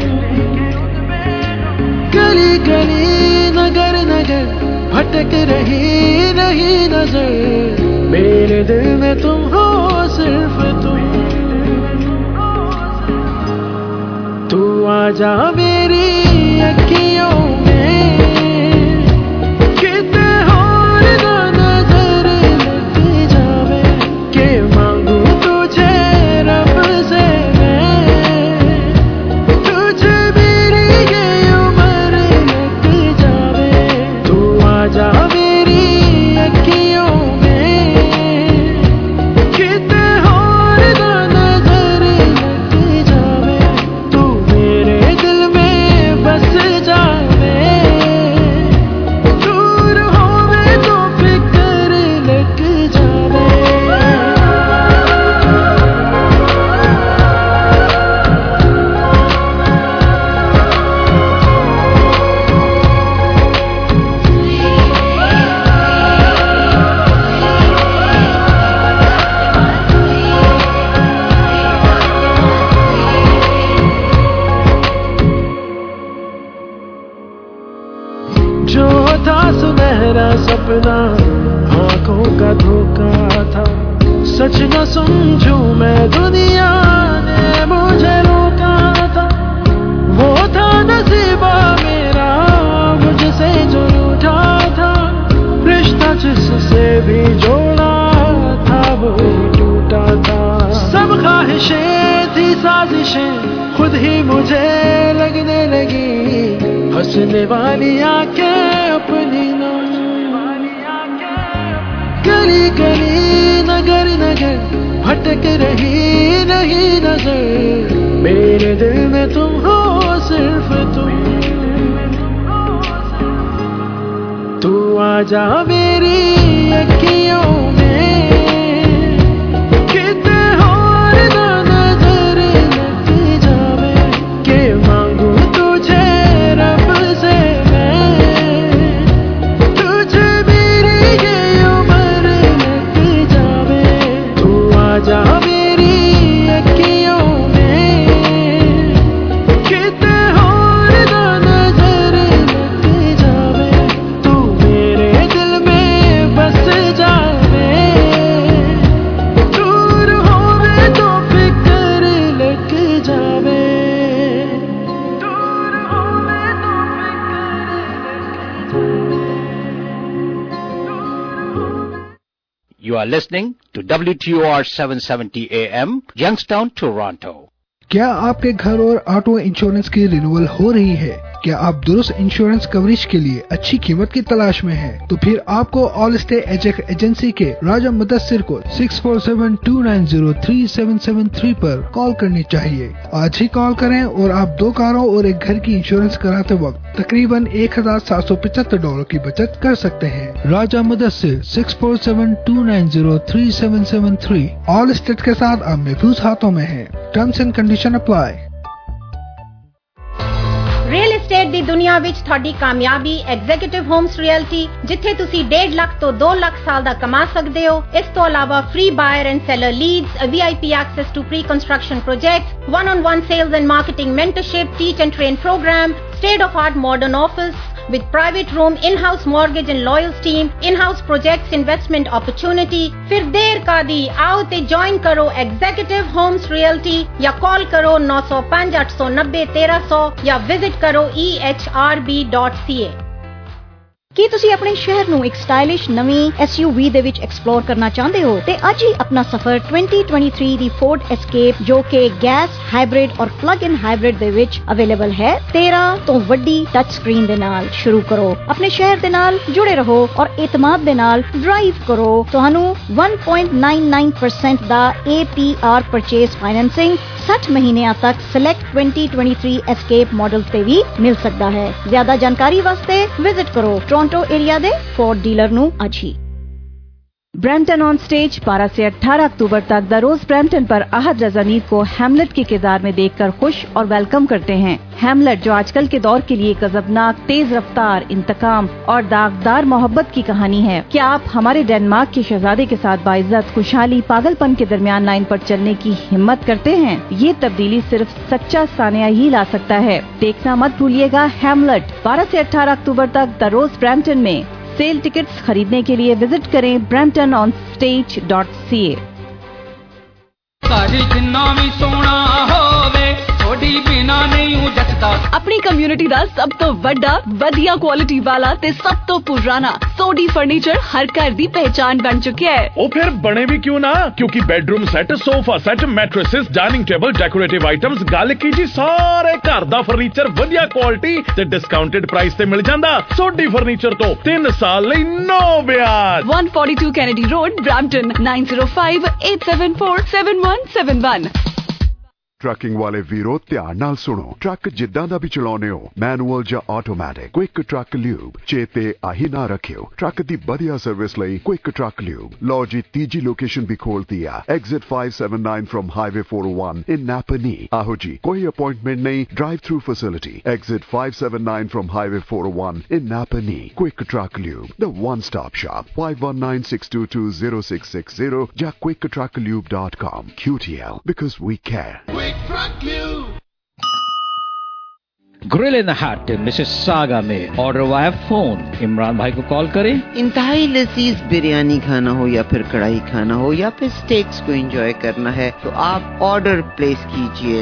گلی گلی نگر نگر بھٹک رہی نہیں نظر, میرے دل میں تم ہو صرف تم. تو آجا میری اکھیوں میں मेरा सपना आंखों का धोखा था, सच न समझूं मैं दुनिया ने मुझे रोका था, वो था नसीबा मेरा मुझसे जो रूठा था, रिश्ता जिससे भी जोड़ा था वो ही टूटा था। सब ख्वाहिशें थी साजिशें खुद ही मुझे लगने लगी, हंसने वाली आंखें अपनी न, गली गली नगर नगर भटक रही नहीं नजर, मेरे दिल में तुम हो सिर्फ तुम, तू आजा मेरी अखियों में, कितने और नजर लग जावे, के मांगू तुझे रब से मैं, तुझे मेरी ये उम्र लग जावे, तू आजा मेरी अखियों में, कितने और नजर लग जावे, तू मेरे दिल में बस जावे, दूर होवे तो फिक्र लग जावे, दूर होवे तो You are listening to WTOR 770 AM, Youngstown, Toronto. क्या आपके घर और ऑटो इंश्योरेंस की रिन्यूअल हो रही है? क्या आप दुरुस्त इंश्योरेंस कवरेज के लिए अच्छी कीमत की तलाश में हैं? तो फिर आपको ऑल स्टे एजेंसी के राजा मुदस्सिर को 6472903773 पर कॉल करनी चाहिए। आज ही कॉल करें और आप 2 कारों और एक घर की इंश्योरेंस कराते वक्त तकरीबन $1,775 की बचत कर सकते हैं। राजा मुदस्सिर 6472903773 ऑल स्टेट के साथ आप महफूज हाथों में हैं। Terms and condition apply. Real estate ਦੀ ਦੁਨੀਆ ਵਿੱਚ ਤੁਹਾਡੀ ਕਾਮਯਾਬੀ ਐਗਜ਼ੀਕਿਊਟਿਵ ਹੋਮਸ ਰੀਅਲਟੀ, ਜਿੱਥੇ ਤੁਸੀਂ 1.5 ਲੱਖ ਤੋਂ 2 ਲੱਖ ਸਾਲ ਦਾ ਕਮਾ ਸਕਦੇ ਹੋ। ਇਸ ਤੋਂ ਇਲਾਵਾ free buyer and seller leads, VIP access to pre construction projects, 1-on-1 sales and marketing mentorship, teach and train program, state of art modern office with private room, in-house mortgage and lawyers team, in-house projects investment opportunity। फिर देर का दी, आओ ते join करो executive homes realty या call करो 905-890-1300 या visit करो ehrb.ca। ਕੀ ਤੁਸੀਂ ਆਪਣੇ ਸ਼ਹਿਰ ਨੂੰ ਇੱਕ ਸਟਾਈਲਿਸ਼ ਨਵੀਂ SUV ਦੇ ਵਿੱਚ ਐਕਸਪਲੋਰ ਕਰਨਾ ਚਾਹੁੰਦੇ ਹੋ ਤੇ ਅੱਜ ਹੀ ਆਪਣਾ ਸਫ਼ਰ 2023 ਦੀ ਫੋਰਡ ਐਸਕੇਪ ਜੋ ਕਿ ਗੈਸ, ਹਾਈਬ੍ਰਿਡ ਔਰ ਪਲੱਗ-ਇਨ ਹਾਈਬ੍ਰਿਡ ਦੇ ਵਿੱਚ ਅਵੇਲੇਬਲ ਹੈ 13 ਤੋਂ ਵੱਡੀ ਟੱਚ ਸਕਰੀਨ ਦੇ ਨਾਲ ਸ਼ੁਰੂ ਕਰੋ। ਆਪਣੇ ਸ਼ਹਿਰ ਦੇ ਨਾਲ ਜੁੜੇ ਰਹੋ ਔਰ ਇਤਮਾਦ ਦੇ ਨਾਲ ਡਰਾਈਵ ਕਰੋ। ਤੁਹਾਨੂੰ 1.99% ਦਾ APR ਪਰਚੇਸ ਫਾਈਨੈਂਸਿੰਗ 60 ਮਹੀਨਿਆਂ ਤੱਕ ਸਿਲੈਕਟ 2023 ਐਸਕੇਪ ਮਾਡਲਸ ਤੇ ਵੀ ਮਿਲ ਸਕਦਾ ਹੈ। ਜ਼ਿਆਦਾ ਜਾਣਕਾਰੀ ਵਾਸਤੇ ਵਿਜ਼ਿਟ ਕਰੋ टोरंटो एरिया दे फोर्ड डीलर नु आज ही। ब्रैम्पटन ऑन स्टेज 12 से 18 अक्टूबर तक द रोज ब्रैम्पटन पर अहद रजा नीर को हैमलेट के किरदार में देखकर खुश और वेलकम करते हैं। हैमलेट जो आजकल के दौर के लिए गजबनाक, तेज रफ्तार, इंतकाम और दागदार मोहब्बत की कहानी है। क्या आप हमारे डेनमार्क के शहजादे के साथ बाइज्जत, खुशहाली, पागलपन के दरमियान लाइन पर चलने की हिम्मत करते हैं? ये तब्दीली सिर्फ सच्चा सानिया ही ला सकता है। देखना मत भूलिएगा हैमलेट 12 से 18 अक्टूबर तक द रोज ब्रैम्पटन में। सेल टिकट्स खरीदने के लिए विजिट करें bramptononstage.ca। अपनी कम्युनिटी दा सब तो वड्डा, वधिया क्वालिटी वाला ते सब तो पुराना सोडी फर्नीचर हर घर दी पहचान बन चुका है। ओ फिर बने भी क्यों ना, क्योंकि bedroom set, sofa set, mattresses, dining table, decorative items, गल की जी सारे घर दा फर्नीचर वधिया क्वालिटी ते डिस्काउंटेड प्राइस ते मिल जांदा। सोडी फर्नीचर तो 3 साल लई नो ब्याज। 142 कैनेडी रोड, ब्रैम्पटन 9058747171। ट्रकिंग वाले वीरो ध्यान नाल सुनो। ट्रक जिद्दां दा भी चलाउने हो, मैनुअल ਜਾਂ ਆਟੋਮੈਟਿਕ, क्विक ट्रक ल्यूब चेते आही ना रखियो। ट्रक दी बढ़िया सर्विस लई क्विक ट्रक ल्यूब। लो जी तीजी लोकेशन भी खोलती है, exit 579 from highway 401 in Napanee. आहो जी कोई अपॉइंटमेंट नहीं, drive through facility, exit 579 from highway 401 in Napanee. Quick truck lube, the one stop shop, 5196220660 या quicktrucklube.com। QTL because we care। Grill in the hut Mississauga में order via phone. Imran भाई को call करें। इंतहाई लजीज बिरयानी खाना हो या फिर कढ़ाई खाना हो या फिर स्टेक्स को एंजॉय करना है तो आप ऑर्डर प्लेस कीजिए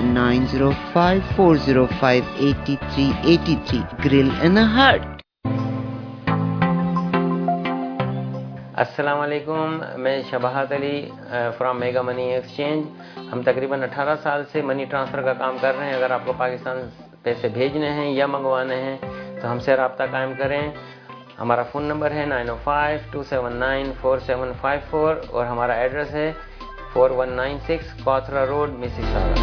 9054058383 ग्रिल इन द हट। अस्सलाम वालेकुम, मैं Shabahat Ali from mega money exchange. हम तकरीबन 18 साल से मनी ट्रांसफ़र का काम कर रहे हैं। अगर आपको पाकिस्तान पैसे भेजने हैं या मंगवाने हैं तो हमसे रब्ता कायम करें। हमारा फ़ोन नंबर है 905-279-4754 और हमारा एड्रेस है 4196 कॉथरा रोड, मिसिसागा।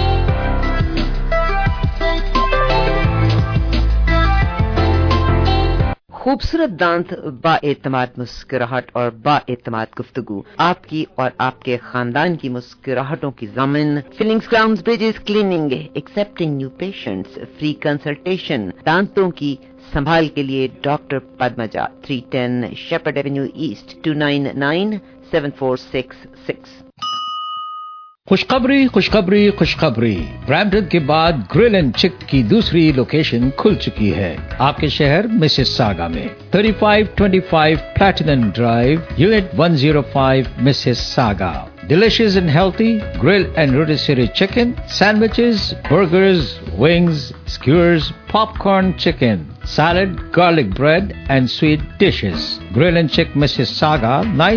खूबसूरत दांत, बाएतमाद मुस्कुराहट और बाएतमाद गुफ्तगू, आपकी और आपके खानदान की मुस्कुराहटों की ज़मीन। Fillings, crowns, bridges, cleaning, accepting new patients, free consultation. दांतों की संभाल के लिए doctor Padmaja, 310 Sheppard avenue east, 29974666। खुशखबरी खुशखबरी खुशखबरी, ब्रैम्पटन के बाद ग्रिल एंड चिक की दूसरी लोकेशन खुल चुकी है आपके शहर मिसिसागा में। 3525 platinum drive, unit 105, Mississauga. Delicious and healthy grilled and rotisserie chicken, sandwiches, burgers, wings, skewers, popcorn chicken, salad, garlic bread, and sweet dishes. Grill and Chick Mississauga,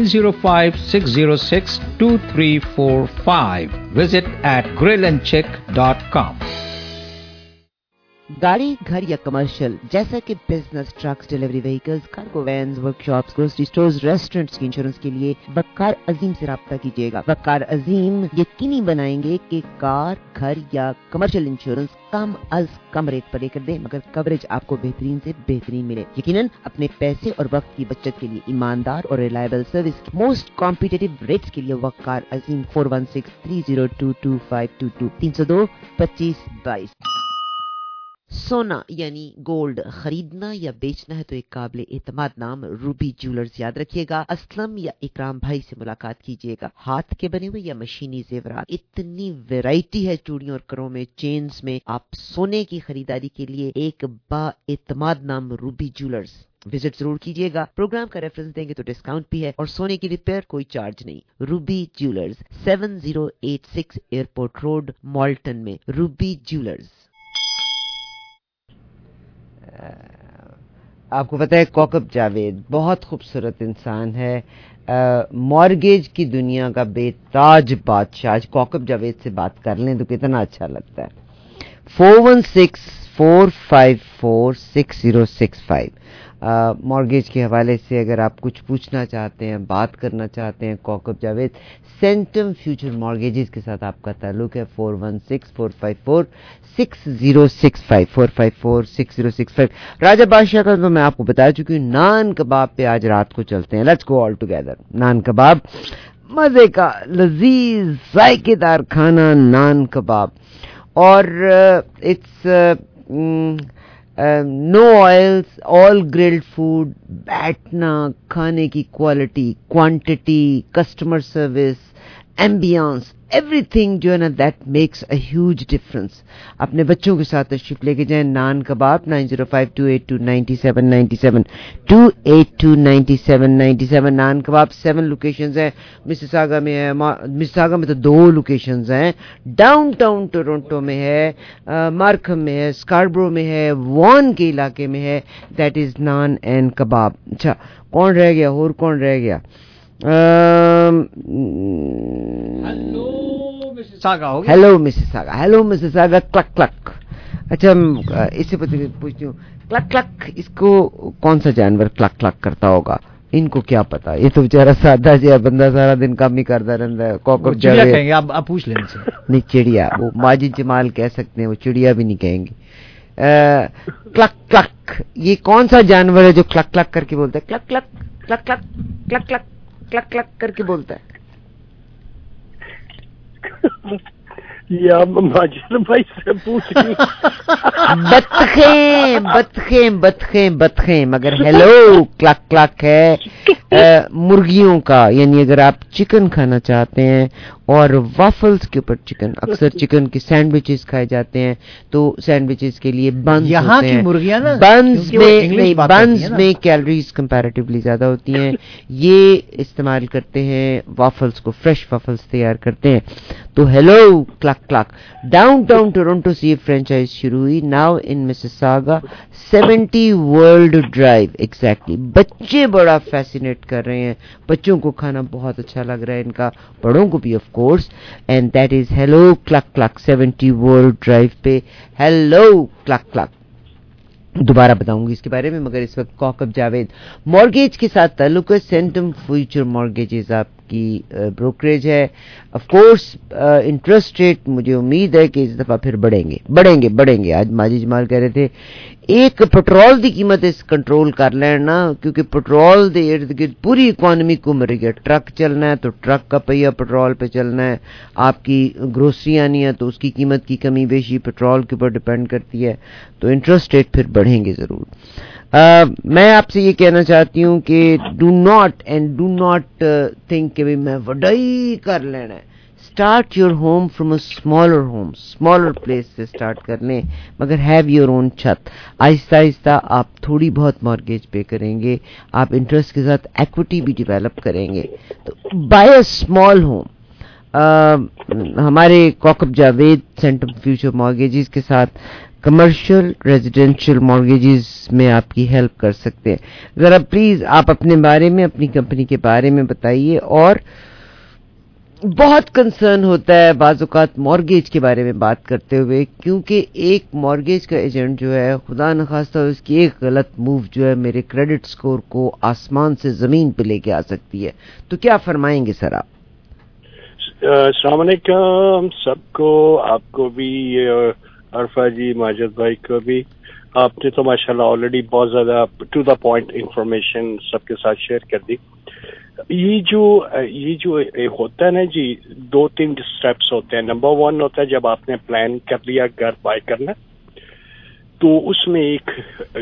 905-606-2345. Visit at grillandchick.com. गाड़ी, घर या commercial जैसा कि business, trucks, delivery vehicles, cargo vans, workshops, grocery stores, restaurants की insurance के लिए वकार अजीम से राब्ता कीजिएगा। वकार अजीम यकीनी बनाएंगे कि कार, घर या कमर्शियल इंश्योरेंस कम अज कम रेट पर लेकर दें मगर कवरेज आपको बेहतरीन से बेहतरीन मिले। यकीनन अपने पैसे और वक्त की बचत के लिए ईमानदार और रिलायबल सर्विस की मोस्ट कॉम्पिटिटिव रेट्स के लिए वकार अजीम 416-302-2522 302-2522। सोना यानी गोल्ड खरीदना या बेचना है तो एक काबिल एतमाद नाम रूबी ज्वेलर्स याद रखिएगा। असलम या इकराम भाई से मुलाकात कीजिएगा। हाथ के बने हुए या मशीनी जेवरात, इतनी वैरायटी है चूड़ियों और करों में, चेन्स में। आप सोने की खरीदारी के लिए एक बा एतमाद नाम रूबी ज्वेलर्स विजिट जरूर कीजिएगा। प्रोग्राम का रेफरेंस देंगे तो डिस्काउंट भी है और सोने की रिपेयर कोई चार्ज नहीं। Ruby jewellers, 7086 airport road, Malton में। Ruby jewellers. आपको पता है कौकब जावेद बहुत खूबसूरत इंसान है, मॉर्गेज की दुनिया का बेताज बादशाह। आज कौकब जावेद से बात कर लें तो कितना अच्छा लगता है। 4164546065 मॉर्गेज के हवाले से अगर आप कुछ पूछना चाहते हैं, बात करना चाहते हैं, Kaukab Javed Centum future mortgages के साथ आपका ताल्लुक है। 4164546065 4546065। राजा बादशाह का तो मैं आपको बता चुकी हूँ। नान कबाब पे आज रात को चलते हैं। Let's go all together. Naan kabab, मजे का लजीज जायकेदार खाना नान कबाब, और it's no oils, all grilled food. बैठना, खाने की quality, quantity, customer service, ambience, everything जो है ना that makes a huge difference. अपने बच्चों के साथ तशरीफ लेके जाएं। नान कबाब 9052829797 2829797। नान कबाब 7 लोकेशंस हैं। मिसिसागा में है, मिसिसागा में तो 2 लोकेशंस हैं। डाउनटाउन टोरंटो में है, मार्कम में है, स्कारब्रो में है, वॉन के इलाके में है। That is naan and kabab. अच्छा, कौन रह गया और कौन रह गया? Hello Mississauga, hello Mississauga, cluck cluck. अच्छा, इससे पूछती हूँ, क्लक क्लक इसको कौन सा जानवर क्लक क्लक करता होगा? इनको क्या पता, ये तो बेचारा सादा सा बंदा सारा दिन काम ही करता रहता है। कौकब चिड़िया कहेंगे, आप पूछ लें इनसे। नहीं, चिड़िया वो माजिद जमाल कह सकते हैं, वो चिड़िया भी नहीं कहेंगे। क्लक क्लक, ये कौन सा जानवर है जो क्लक क्लक करके बोलता है? Cluck cluck cluck cluck cluck cluck cluck cluck करके बोलता है। या माजिद भाई से पूछ ली। बतखें मगर हेलो क्लक क्लक है मुर्गियों का, यानी अगर आप चिकन खाना चाहते हैं और वाफल्स के ऊपर चिकन, अक्सर चिकन की सैंडविचेस खाए जाते हैं, तो सैंडविचेस के लिए बन्स यहाँ की मुर्गियां ना बन्स में कैलोरीज कंपैरेटिवली ज्यादा होती हैं, ये इस्तेमाल करते हैं वाफल्स को, फ्रेश वाफल्स तैयार करते हैं। तो hello cluck cluck, downtown Toronto से ये फ्रेंचाइज शुरू हुई, now in Mississauga 70 World Drive exactly. बच्चे बड़ा फैसिनेट कर रहे हैं, बच्चों को खाना बहुत अच्छा लग रहा है इनका, बड़ों को भी of course, and that is hello cluck cluck 70 World Drive पे। हेलो क्लक क्लक, दोबारा बताऊंगी इसके बारे में, मगर इस वक्त कौकब जावेद मॉर्गेज के साथ ताल्लुक है। सेंटम फ्यूचर मॉर्गेजेस आपकी ब्रोकरेज है। ऑफ कोर्स इंटरेस्ट रेट मुझे उम्मीद है कि इस दफा फिर बढ़ेंगे। आज माजी जमाल कह रहे थे एक पेट्रोल की कीमत इस कंट्रोल कर लेना, क्योंकि पेट्रोल के इर्द गिर्द पूरी इकोनॉमी घूम रही है। ट्रक चलना है तो ट्रक का पहिया पेट्रोल पे चलना है, आपकी ग्रोसरी आनी है तो उसकी कीमत की कमी बेशी पेट्रोल के ऊपर डिपेंड करती है, तो इंटरेस्ट रेट फिर बढ़ेंगे जरूर। मैं आपसे ये कहना चाहती हूँ कि डू नॉट थिंक कि मैं वडाई कर लेना है। Start your home from a smaller place से स्टार्ट कर लें, मगर हैव योर ओन छत। आहिस्ता आहिस्ता आप थोड़ी बहुत मॉर्गेज पे करेंगे, आप इंटरेस्ट के साथ एक्विटी भी डेवलप करेंगे, तो बाय अ स्मॉल होम। हमारे Kaukab Javed Centum future mortgages के साथ कमर्शियल रेजिडेंशियल मॉर्गेजेस में आपकी हेल्प कर सकते हैं। ज़रा प्लीज़ आप अपने बारे में, अपनी कंपनी के बारे में बताइए। और बहुत कंसर्न होता है बाज़ औक़ात मॉर्गेज के बारे में बात करते हुए, क्योंकि एक मॉर्गेज का एजेंट जो है, खुदा न खास्ता उसकी एक गलत मूव जो है मेरे क्रेडिट स्कोर को आसमान से ज़मीन पे लेके आ सकती है। तो क्या फरमाएंगे सर आप? अस्सलाम वालेकुम सबको, आपको भी, अरफा जी, माजिद भाई को भी। आपने तो माशाल्लाह ऑलरेडी बहुत ज्यादा टू द पॉइंट इंफॉर्मेशन सबके साथ शेयर कर दी। ये जो होता है ना जी, 2-3 स्टेप्स होते हैं। नंबर 1 होता है जब आपने प्लान कर लिया घर बाय करना, तो उसमें एक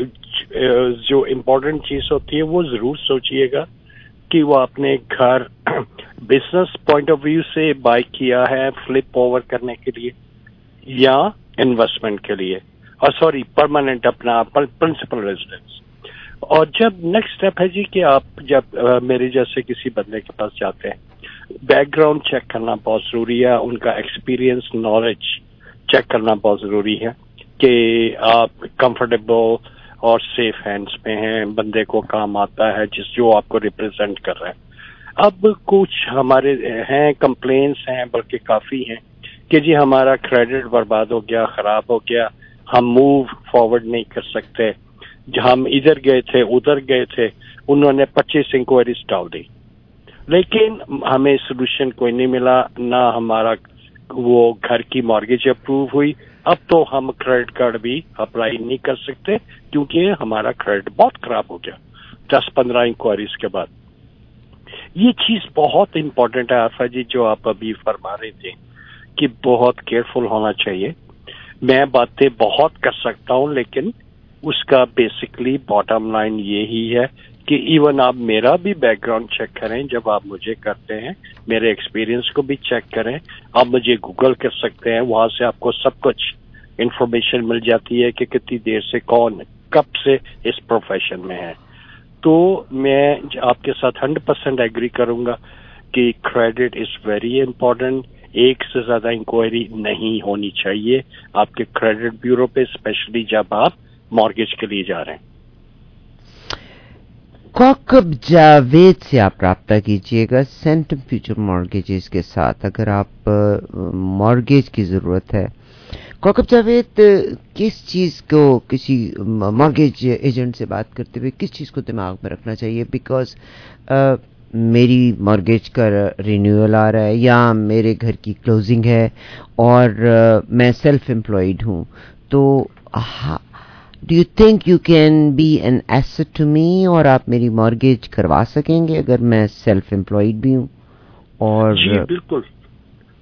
जो इम्पोर्टेंट चीज होती है वो जरूर सोचिएगा कि वो आपने घर बिजनेस पॉइंट ऑफ व्यू से बाय किया है फ्लिप ओवर करने के लिए या इन्वेस्टमेंट के लिए, और सॉरी परमानेंट अपना प्रिंसिपल रेजिडेंस। और जब नेक्स्ट स्टेप है जी कि आप जब मेरे जैसे किसी बंदे के पास जाते हैं, बैकग्राउंड चेक करना बहुत जरूरी है, उनका एक्सपीरियंस नॉलेज चेक करना बहुत जरूरी है कि आप कंफर्टेबल और सेफ हैंड्स में हैं, बंदे को काम आता है जो आपको रिप्रेजेंट कर रहे हैं। अब कुछ हमारे हैं कंप्लेंट्स हैं, बल्कि काफी हैं, कि जी हमारा क्रेडिट बर्बाद हो गया, खराब हो गया, हम मूव फॉरवर्ड नहीं कर सकते, हम इधर गए थे उधर गए थे, उन्होंने 25 इंक्वायरीज डाल दी, लेकिन हमें सोल्यूशन कोई नहीं मिला, ना हमारा वो घर की मॉर्गेज अप्रूव हुई। अब तो हम क्रेडिट कार्ड भी अप्लाई नहीं कर सकते क्योंकि हमारा क्रेडिट बहुत खराब हो गया 10-15 इंक्वायरीज के बाद। ये चीज बहुत इंपॉर्टेंट है आफा जी, जो आप अभी फरमा रहे थे कि बहुत केयरफुल होना चाहिए। मैं बातें बहुत कर सकता हूं, लेकिन उसका बेसिकली बॉटम लाइन यही है कि इवन आप मेरा भी बैकग्राउंड चेक करें जब आप मुझे करते हैं, मेरे एक्सपीरियंस को भी चेक करें। आप मुझे गूगल कर सकते हैं, वहां से आपको सब कुछ इंफॉर्मेशन मिल जाती है कि कितनी देर से कौन कब से इस प्रोफेशन में है। तो मैं आपके साथ 100% एग्री करूंगा कि क्रेडिट इज वेरी इंपॉर्टेंट। एक से ज्यादा इंक्वायरी नहीं होनी चाहिए आपके क्रेडिट ब्यूरो पे, स्पेशली जब आप मॉर्गेज के लिए जा रहे हैं। कौकब जावेद से आप राब्ता कीजिएगा सेंटम फ्यूचर मॉर्गेजेस के साथ अगर आप मॉर्गेज की ज़रूरत है। कौकब जावेद, किस चीज़ को किसी मॉर्गेज एजेंट से बात करते हुए किस चीज़ को दिमाग में रखना चाहिए? बिकॉज मेरी मॉर्गेज का रिन्यूअल आ रहा है या मेरे घर की क्लोजिंग है और मैं सेल्फ एम्प्लॉयड हूँ, तो do you think you can be an asset to me, और आप मेरी मॉर्गेज करवा सकेंगे अगर मैं सेल्फ एम्प्लॉयड भी हूँ? और जी बिल्कुल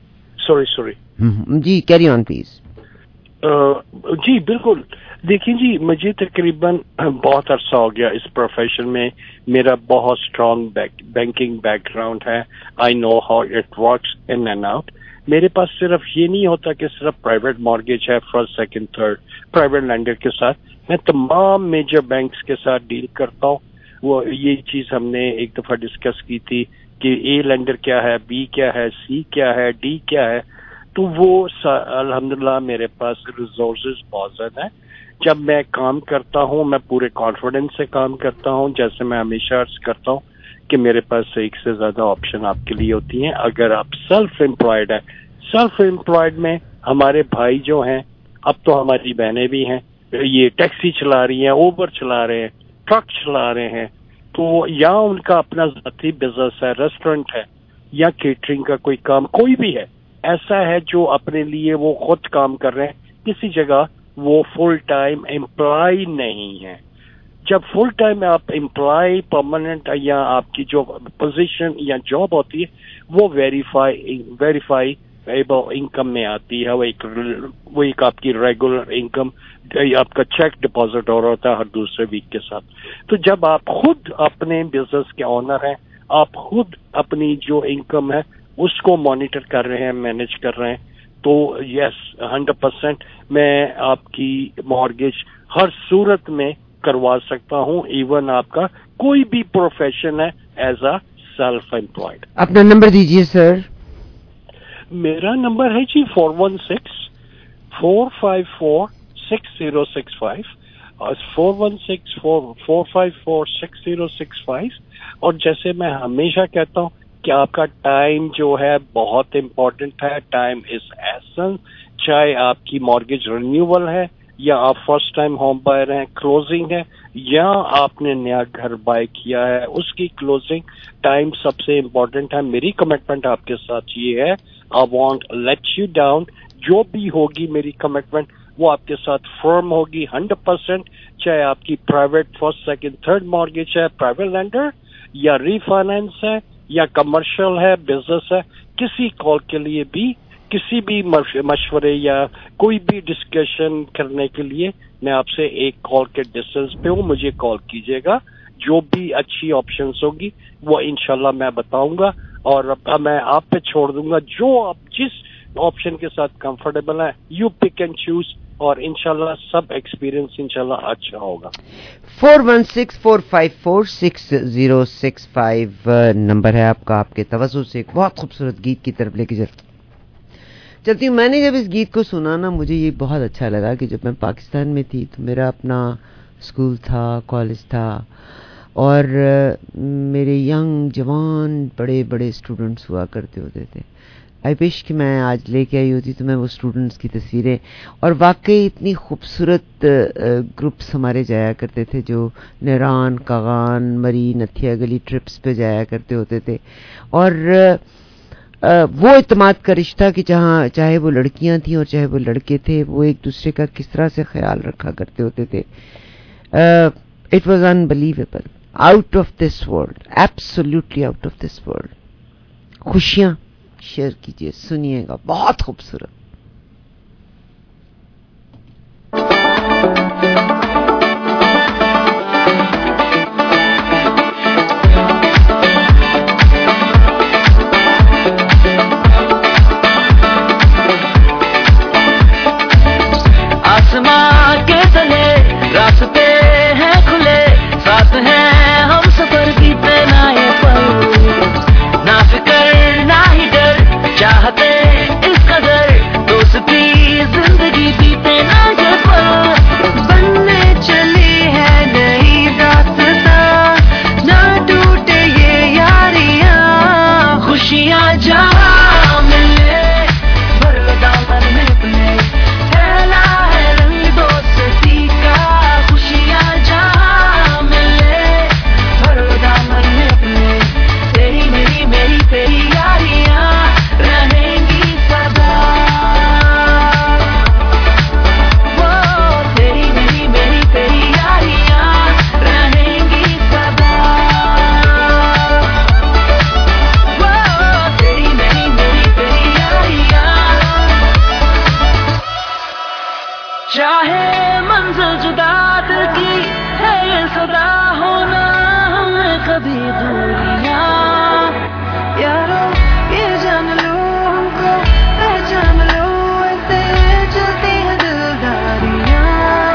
सॉरी जी, कैरी ऑन प्लीज। जी बिल्कुल, देखिए जी, मुझे तकरीबन बहुत अरसा हो गया इस प्रोफेशन में, मेरा बहुत स्ट्रॉन्ग बैंकिंग बैकग्राउंड है, I know how it works in and out. मेरे पास सिर्फ ये नहीं होता कि सिर्फ प्राइवेट मॉर्गेज है, first second third private lender के साथ, मैं तमाम मेजर बैंक्स के साथ डील करता हूँ। वो ये चीज हमने एक दफा डिस्कस की थी कि ए लेंडर क्या है, बी क्या है, सी क्या है, डी क्या है, तो वो अल्हम्दुलिल्लाह मेरे पास रिसोर्सेज मौजूद हैं। जब मैं काम करता हूँ मैं पूरे कॉन्फिडेंस से काम करता हूँ, जैसे मैं हमेशा अर्ज करता हूँ कि मेरे पास एक से ज्यादा ऑप्शन आपके लिए होती हैं अगर आप सेल्फ एम्प्लॉयड है। सेल्फ एम्प्लॉयड में हमारे भाई जो हैं, अब तो हमारी बहनें भी हैं, ये टैक्सी चला रही हैं, ओबर चला रहे हैं, ट्रक चला रहे हैं, तो या उनका अपना ज़ाती बिजनेस है, रेस्टोरेंट है या केटरिंग का कोई काम कोई भी है, ऐसा है जो अपने लिए वो खुद काम कर रहे हैं, किसी जगह वो फुल टाइम एम्प्लॉय नहीं है। जब फुल टाइम आप एम्प्लॉय परमानेंट या आपकी जो पोजीशन या जॉब होती है वो वेरीफाइबल इनकम में आती है, वो एक आपकी रेगुलर इनकम, आपका चेक डिपॉजिट हो रहा होता है हर दूसरे वीक के साथ। तो जब आप खुद अपने बिजनेस के ऑनर हैं, आप खुद अपनी जो इनकम है उसको मॉनिटर कर रहे हैं, मैनेज कर रहे हैं, तो यस 100% मैं आपकी मॉर्गेज हर सूरत में करवा सकता हूँ, इवन आपका कोई भी प्रोफेशन है एज अ सेल्फ एम्प्लॉयड। अपना नंबर दीजिए सर। मेरा नंबर है जी 416-454-6065 और 416-454-6065। और जैसे मैं हमेशा कहता हूँ कि आपका टाइम जो है बहुत इम्पोर्टेंट है, टाइम इज एसेंस, चाहे आपकी मॉर्गेज रिन्यूअल है या आप फर्स्ट टाइम होम बायर हैं, क्लोजिंग है, या आपने नया घर बाय किया है उसकी क्लोजिंग, टाइम सबसे इम्पोर्टेंट है। मेरी कमिटमेंट आपके साथ ये है, I won't let you down, जो भी होगी मेरी कमिटमेंट वो आपके साथ फर्म होगी 100%, चाहे आपकी private first second third mortgage है, प्राइवेट लेंडर या रीफाइनेंस है या कमर्शियल है, बिजनेस है, किसी कॉल के लिए भी, किसी भी मशवरे या कोई भी डिस्कशन करने के लिए मैं आपसे एक कॉल के डिस्टेंस पे हूँ, मुझे कॉल कीजिएगा, जो भी अच्छी ऑप्शंस होगी वो इंशाल्लाह मैं बताऊंगा और मैं आप पे छोड़ दूंगा, जो आप जिस ऑप्शन के साथ कंफर्टेबल है यू पिक एंड चूज, और इंशाल्लाह सब एक्सपीरियंस इंशाल्लाह अच्छा होगा। 416-454-6065 नंबर है आपका। आपके तवज्जो से एक बहुत खूबसूरत गीत की तरफ लेके चलती हूँ। मैंने जब इस गीत को सुना ना, मुझे ये बहुत अच्छा लगा कि जब मैं पाकिस्तान में थी तो मेरा अपना स्कूल था, कॉलेज था, और मेरे यंग जवान बड़े बड़े स्टूडेंट्स हुआ करते होते थे। आई विश कि मैं आज लेके आई होती तो मैं वो स्टूडेंट्स की तस्वीरें, और वाकई इतनी खूबसूरत ग्रुप्स हमारे जाया करते थे जो नैरान, कागान, मरी, नथिया गली ट्रिप्स पे जाया करते होते थे, और वो इत्मीनान का रिश्ता कि जहाँ चाहे वो लड़कियां थी और चाहे वो लड़के थे, वो एक दूसरे का किस तरह से ख्याल रखा करते होते थे। It was unbelievable, out of this world, absolutely out of this world. खुशियां शेयर कीजिए, सुनिएगा, बहुत खूबसूरत। आसमां के तले रास्ते हैं खुले, साथ हैं हम सफर बीते ना ये पल, ना फिक्र ना ही डर, चाहते इस कदर कभी दूरियां यारो ये जान लो हमको पहचान लो ऐसे चलती है दिलदारियां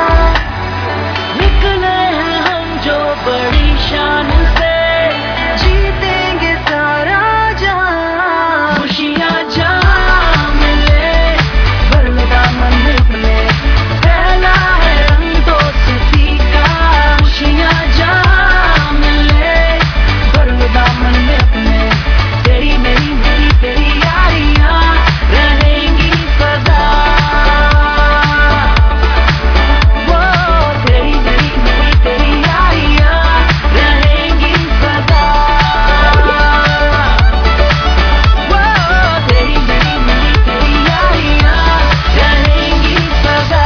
निकले हैं हम जो बड़ी शान से जीतेंगे सारा जहां खुशियां जहां मिले भर ले दामन में पहला है रंग दोस्ती का खुशियां जहां मिले भर ले दामन में अपने तेरी मेरी मेरी तेरी यारियां रहेंगी सदा वो तेरी मेरी मेरी तेरी यारियां रहेंगी सदा वो तेरी मेरी मेरी तेरी यारियां रहेंगी सदा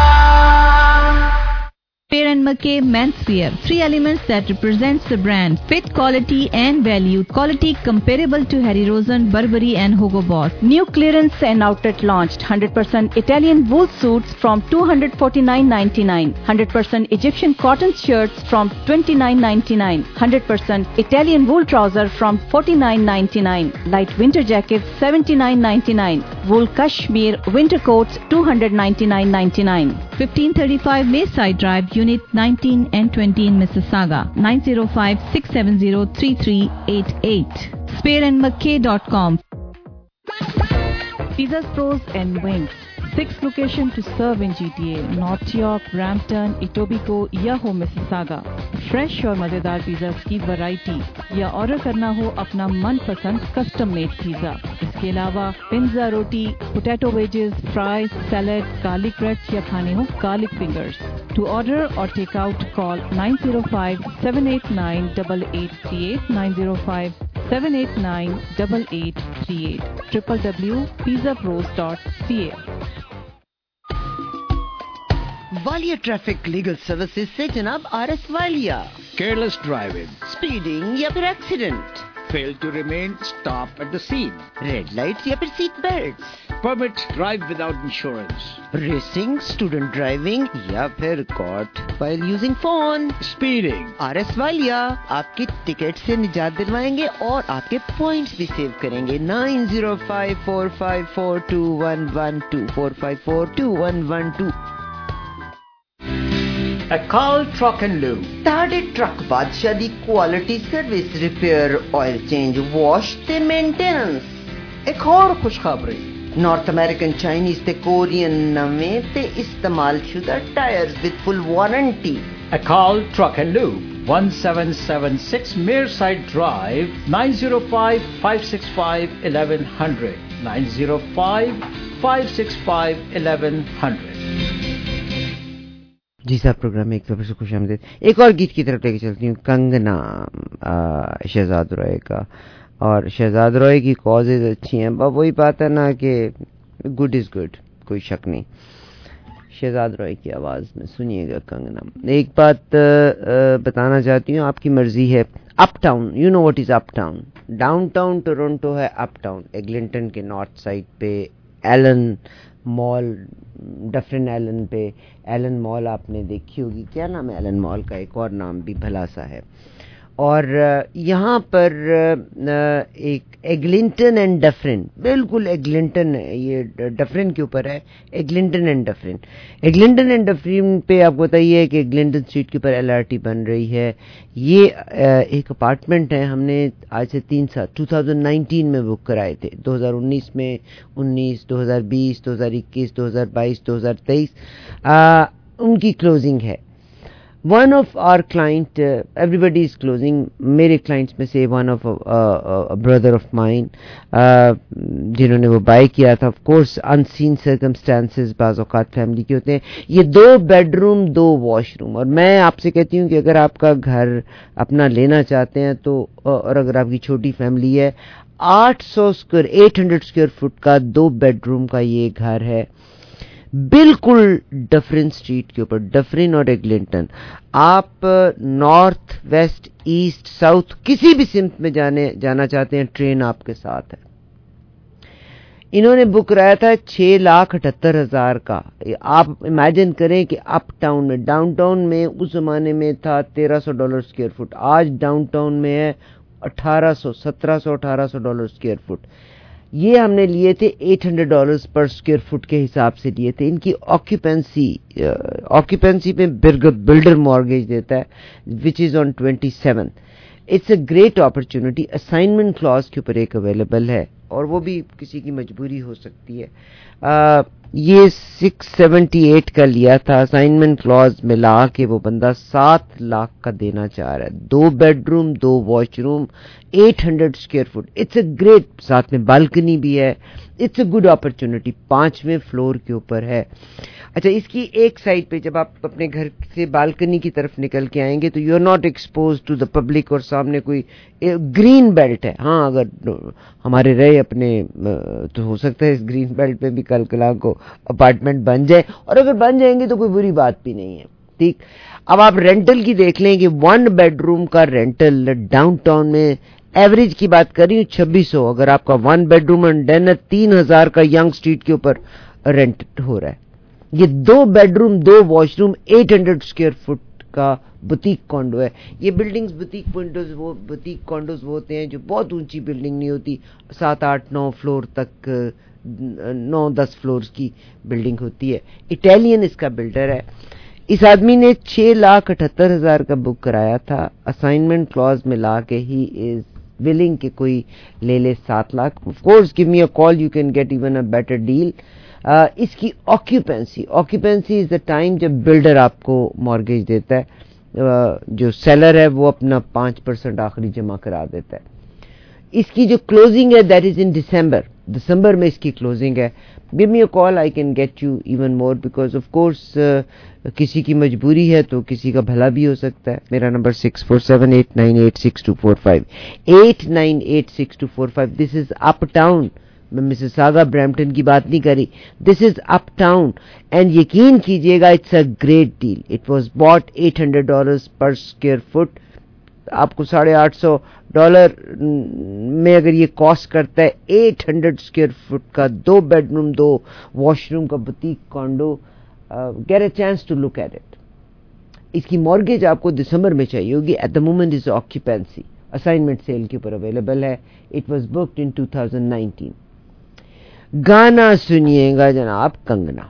Spear & McKay Menswear, 3 elements that represents the brand: fit, quality and value. Quality comparable to Harry Rosen, Burberry and Hugo Boss. New clearance and outlet launched. 100% Italian wool suits from $249.99. 100% Egyptian cotton shirts from $29.99. 100% Italian wool trouser from $49.99. Light winter jackets $79.99. Wool cashmere winter coats $299.99. 1535 Mayside Drive, Unit 19 and 20 in Mississauga. 905-670-3388. SpearandMcKay.com. Pizzas Pros and Wings. 6 locations to serve in GTA: North York, Brampton, Etobicoke या हो Mississauga. Fresh और मज़ेदार pizzas की variety या order करना हो अपना मनपसंद कस्टम मेड पिज़्ज़ा. इसके अलावा पिज़्ज़ा, रोटी, potato wedges, fries, salad, garlic breads या खाने हो garlic fingers. To order or take out, call 905-789-8838, 905-789-8838, www.pizzapros.ca. Walia traffic legal services से जनाब RS Walia. Careless driving, speeding या फिर accident, fail to remain, stop at the scene, red lights या फिर seat belts, permit drive without insurance, racing, student driving या फिर caught while using phone. speeding. RS Walia आपकी ticket से निजात दिलवाएंगे और आपके पॉइंट्स भी सेव करेंगे. 9054542112 4542112. Akal Truck and Lube. ताड़े ट्रक बादशाह दी quality service, repair, oil change, wash ते मेंटेनेंस. एक और खुशखबरी, नॉर्थ अमेरिकन, चाइनीज ते कोरियन नवें ते इस्तेमाल शुदा tyres with full warranty. Akal Truck and Lube, 1776 Mearside Drive, 905-565-1100, 905-565-1100. जी साहब, प्रोग्राम में एक बार से खुश आमदीद. एक और गीत की तरफ लेके चलती हूँ, कंगना शहजाद रॉय का. और शहजाद रॉय की कॉजेज अच्छी हैं, बस वही बात है ना कि गुड इज़ गुड, कोई शक नहीं. शहजाद रॉय की आवाज़ में सुनिएगा कंगना. एक बात बताना चाहती हूँ, आपकी मर्जी है. Uptown, you know what is uptown. Downtown Toronto है अप टाउन. एग्लिंटन के नॉर्थ साइड पे एलन मॉल, डफरिन एलन पे एलन मॉल आपने देखी होगी. क्या नाम है एलन मॉल का? एक और नाम भी भला सा है. और यहाँ पर एक एग्लिंटन एंड डफरिन, बिल्कुल एग्लिंटन, ये डफरिन के ऊपर है. Eglinton and Dufferin, Eglinton and Dufferin पे आपको बताइए कि एग्लिंटन स्ट्रीट के ऊपर LRT बन रही है. ये एक अपार्टमेंट है. हमने आज से 3 साल 2019 में बुक कराए थे. 2019 में 19, 2020, 2021, 2022, 2023 उनकी क्लोजिंग है. One of our client, everybody is closing. मेरे clients में से one of a brother of mine, जिन्होंने वो buy किया था. Of course, unseen circumstances बाज़ औक़ात फैमिली के होते हैं. ये 2 bedroom 2 washroom. और मैं आपसे कहती हूँ कि अगर आपका घर अपना लेना चाहते हैं तो, और अगर आपकी छोटी फैमिली है, 800 स्क्वायर फुट का 2 bedroom का ये घर है, बिल्कुल डफरिन स्ट्रीट के ऊपर. डफरिन और एग्लिंटन, आप नॉर्थ, वेस्ट, ईस्ट, साउथ किसी भी सिम्त में जाना चाहते हैं, ट्रेन आपके साथ है. इन्होंने बुक कराया था 6,78,000 का। आप इमेजिन करें कि अप टाउन में, डाउनटाउन में उस जमाने में था $1,300 स्क्वायर फुट, आज डाउनटाउन में है $1,800 स्क्वायर फुट। ये हमने लिए थे $800 पर स्क्वायर फुट के हिसाब से लिए थे। इनकी ऑक्यूपेंसी पे बिल्डर मॉर्गेज देता है which is on 27। It's a great opportunity. Assignment clause के ऊपर एक अवेलेबल है और वो भी किसी की मजबूरी हो सकती है। ये 678 का लिया था, असाइनमेंट क्लॉज मिला के वो बंदा 7 लाख का देना चाह रहा है। 2 bedroom 2 washroom 800 square foot. It's a great, साथ में बालकनी भी है। It's a good opportunity. 5वें फ्लोर के ऊपर है। अच्छा, इसकी एक साइड पे जब आप अपने घर से बालकनी की तरफ निकल के आएंगे तो you are not expose to the public और सामने कोई ग्रीन बेल्ट है। हाँ, अगर हमारे रहे अपने तो हो सकता है इस ग्रीन बेल्ट पे भी कल को अपार्टमेंट बन जाए, और अगर बन जाएंगे तो कोई बुरी बात भी नहीं है। ठीक, अब आप रेंटल की देख लें कि 1 बेडरूम का रेंटल डाउनटाउन में एवरेज की बात कर रही हूँ 2600। अगर आपका 1 बेडरूम एंड देन 3,000 का यंग स्ट्रीट के ऊपर रेंट हो रहा है। ये 2 बेडरूम 2 वॉशरूम 800 स्क्वायर फुट का बुटीक कॉन्डो है। ये बिल्डिंग्स बुटीक कॉन्डोज वो होते हैं जो बहुत ऊंची बिल्डिंग नहीं होती, 7, 8, 9 फ्लोर तक, 9-10 फ्लोर्स की बिल्डिंग होती है। इटालियन इसका बिल्डर है। इस आदमी ने 6,78,000 का बुक कराया था। असाइनमेंट क्लॉज मिला के ही इज विलिंग कि कोई ले 7 lakh. Of course give me a call, you can get even a better deal. इसकी ऑक्यूपेंसी इज द टाइम जब बिल्डर आपको मॉर्गेज देता है। जो सेलर है वो अपना 5% आखिरी जमा करा देता है। इसकी जो क्लोजिंग है दैट इज इन दिसंबर में इसकी क्लोजिंग है। Give me a call, I can get you even more, because of course किसी की मजबूरी है तो किसी का भला भी हो सकता है। मेरा number 6478986245 8986245। This is uptown. मैं मिसिसागा ब्रैम्पटन की बात नहीं करी, this is uptown. And यकीन कीजिएगा it's a great deal. It was bought $800 per square foot. आपको $850 में अगर ये कॉस्ट करता है 800 स्क्वायर फुट का 2 बेडरूम 2 वॉशरूम का boutique condo, get a chance to look at it. इसकी मॉर्गेज आपको दिसंबर में चाहिए होगी। At the moment is occupancy. Assignment sale के ऊपर अवेलेबल है। It was booked in 2019। गाना सुनिएगा जनाब कंगना।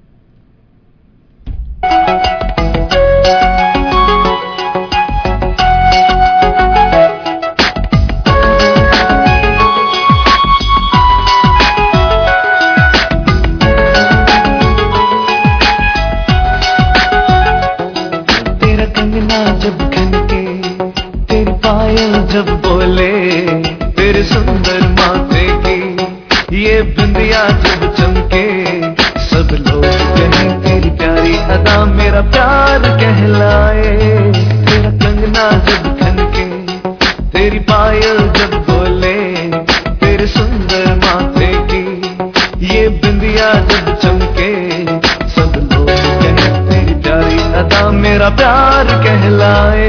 तेरा कंगना जब खनके, तेरी पायल जब बोले, तेरे सुंदर माथे की ये बिंदिया जब चमके, सब लोग कहें तेरी प्यारी अदा मेरा प्यार कहलाए। तेरा कंगना जब खनके, तेरी पायल जब बोले, तेरे सुंदर माथे की ये बिंदिया जब चमके, सब लोग कहें तेरी प्यारी अदा मेरा प्यार कहलाए।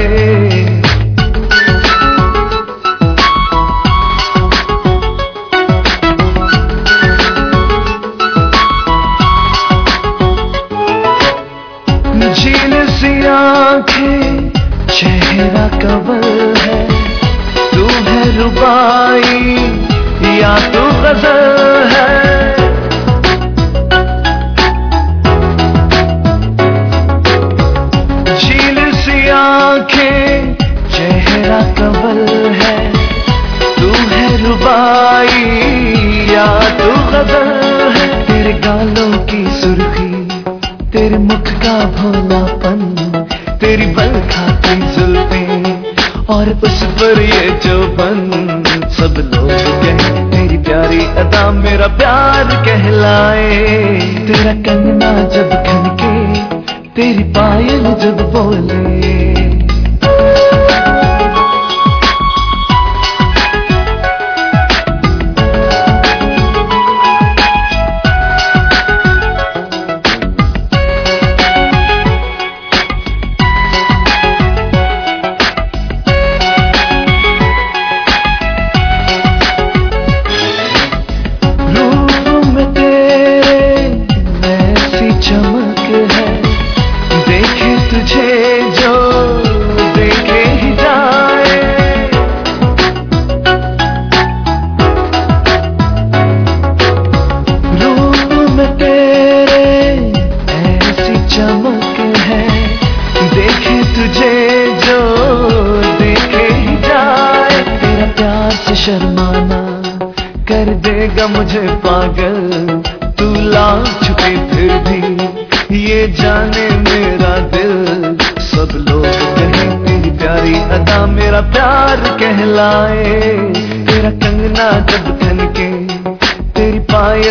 चेहरा कवल है, तू है रुबाई या तू गजल है। झील सी आंखें, चेहरा कवल है, तू है रुबाई या तू गजल है। तेरे गालों की सुर्खी, तेरे मुख का भोलापन, तेरी बल खाती जुल्फें और उस पर ये चौबन, सब लोग कहें तेरी प्यारी अदा मेरा प्यार कहलाए। तेरा कंगना जब खनके, तेरी पायल जब बोले, शर्माना कर देगा मुझे पागल, तू लाख छुपे फिर भी ये जाने मेरा दिल। सब लोग कहें मेरी प्यारी अदा मेरा प्यार कहलाए, तेरा कंगना जब खनके तेरी पायल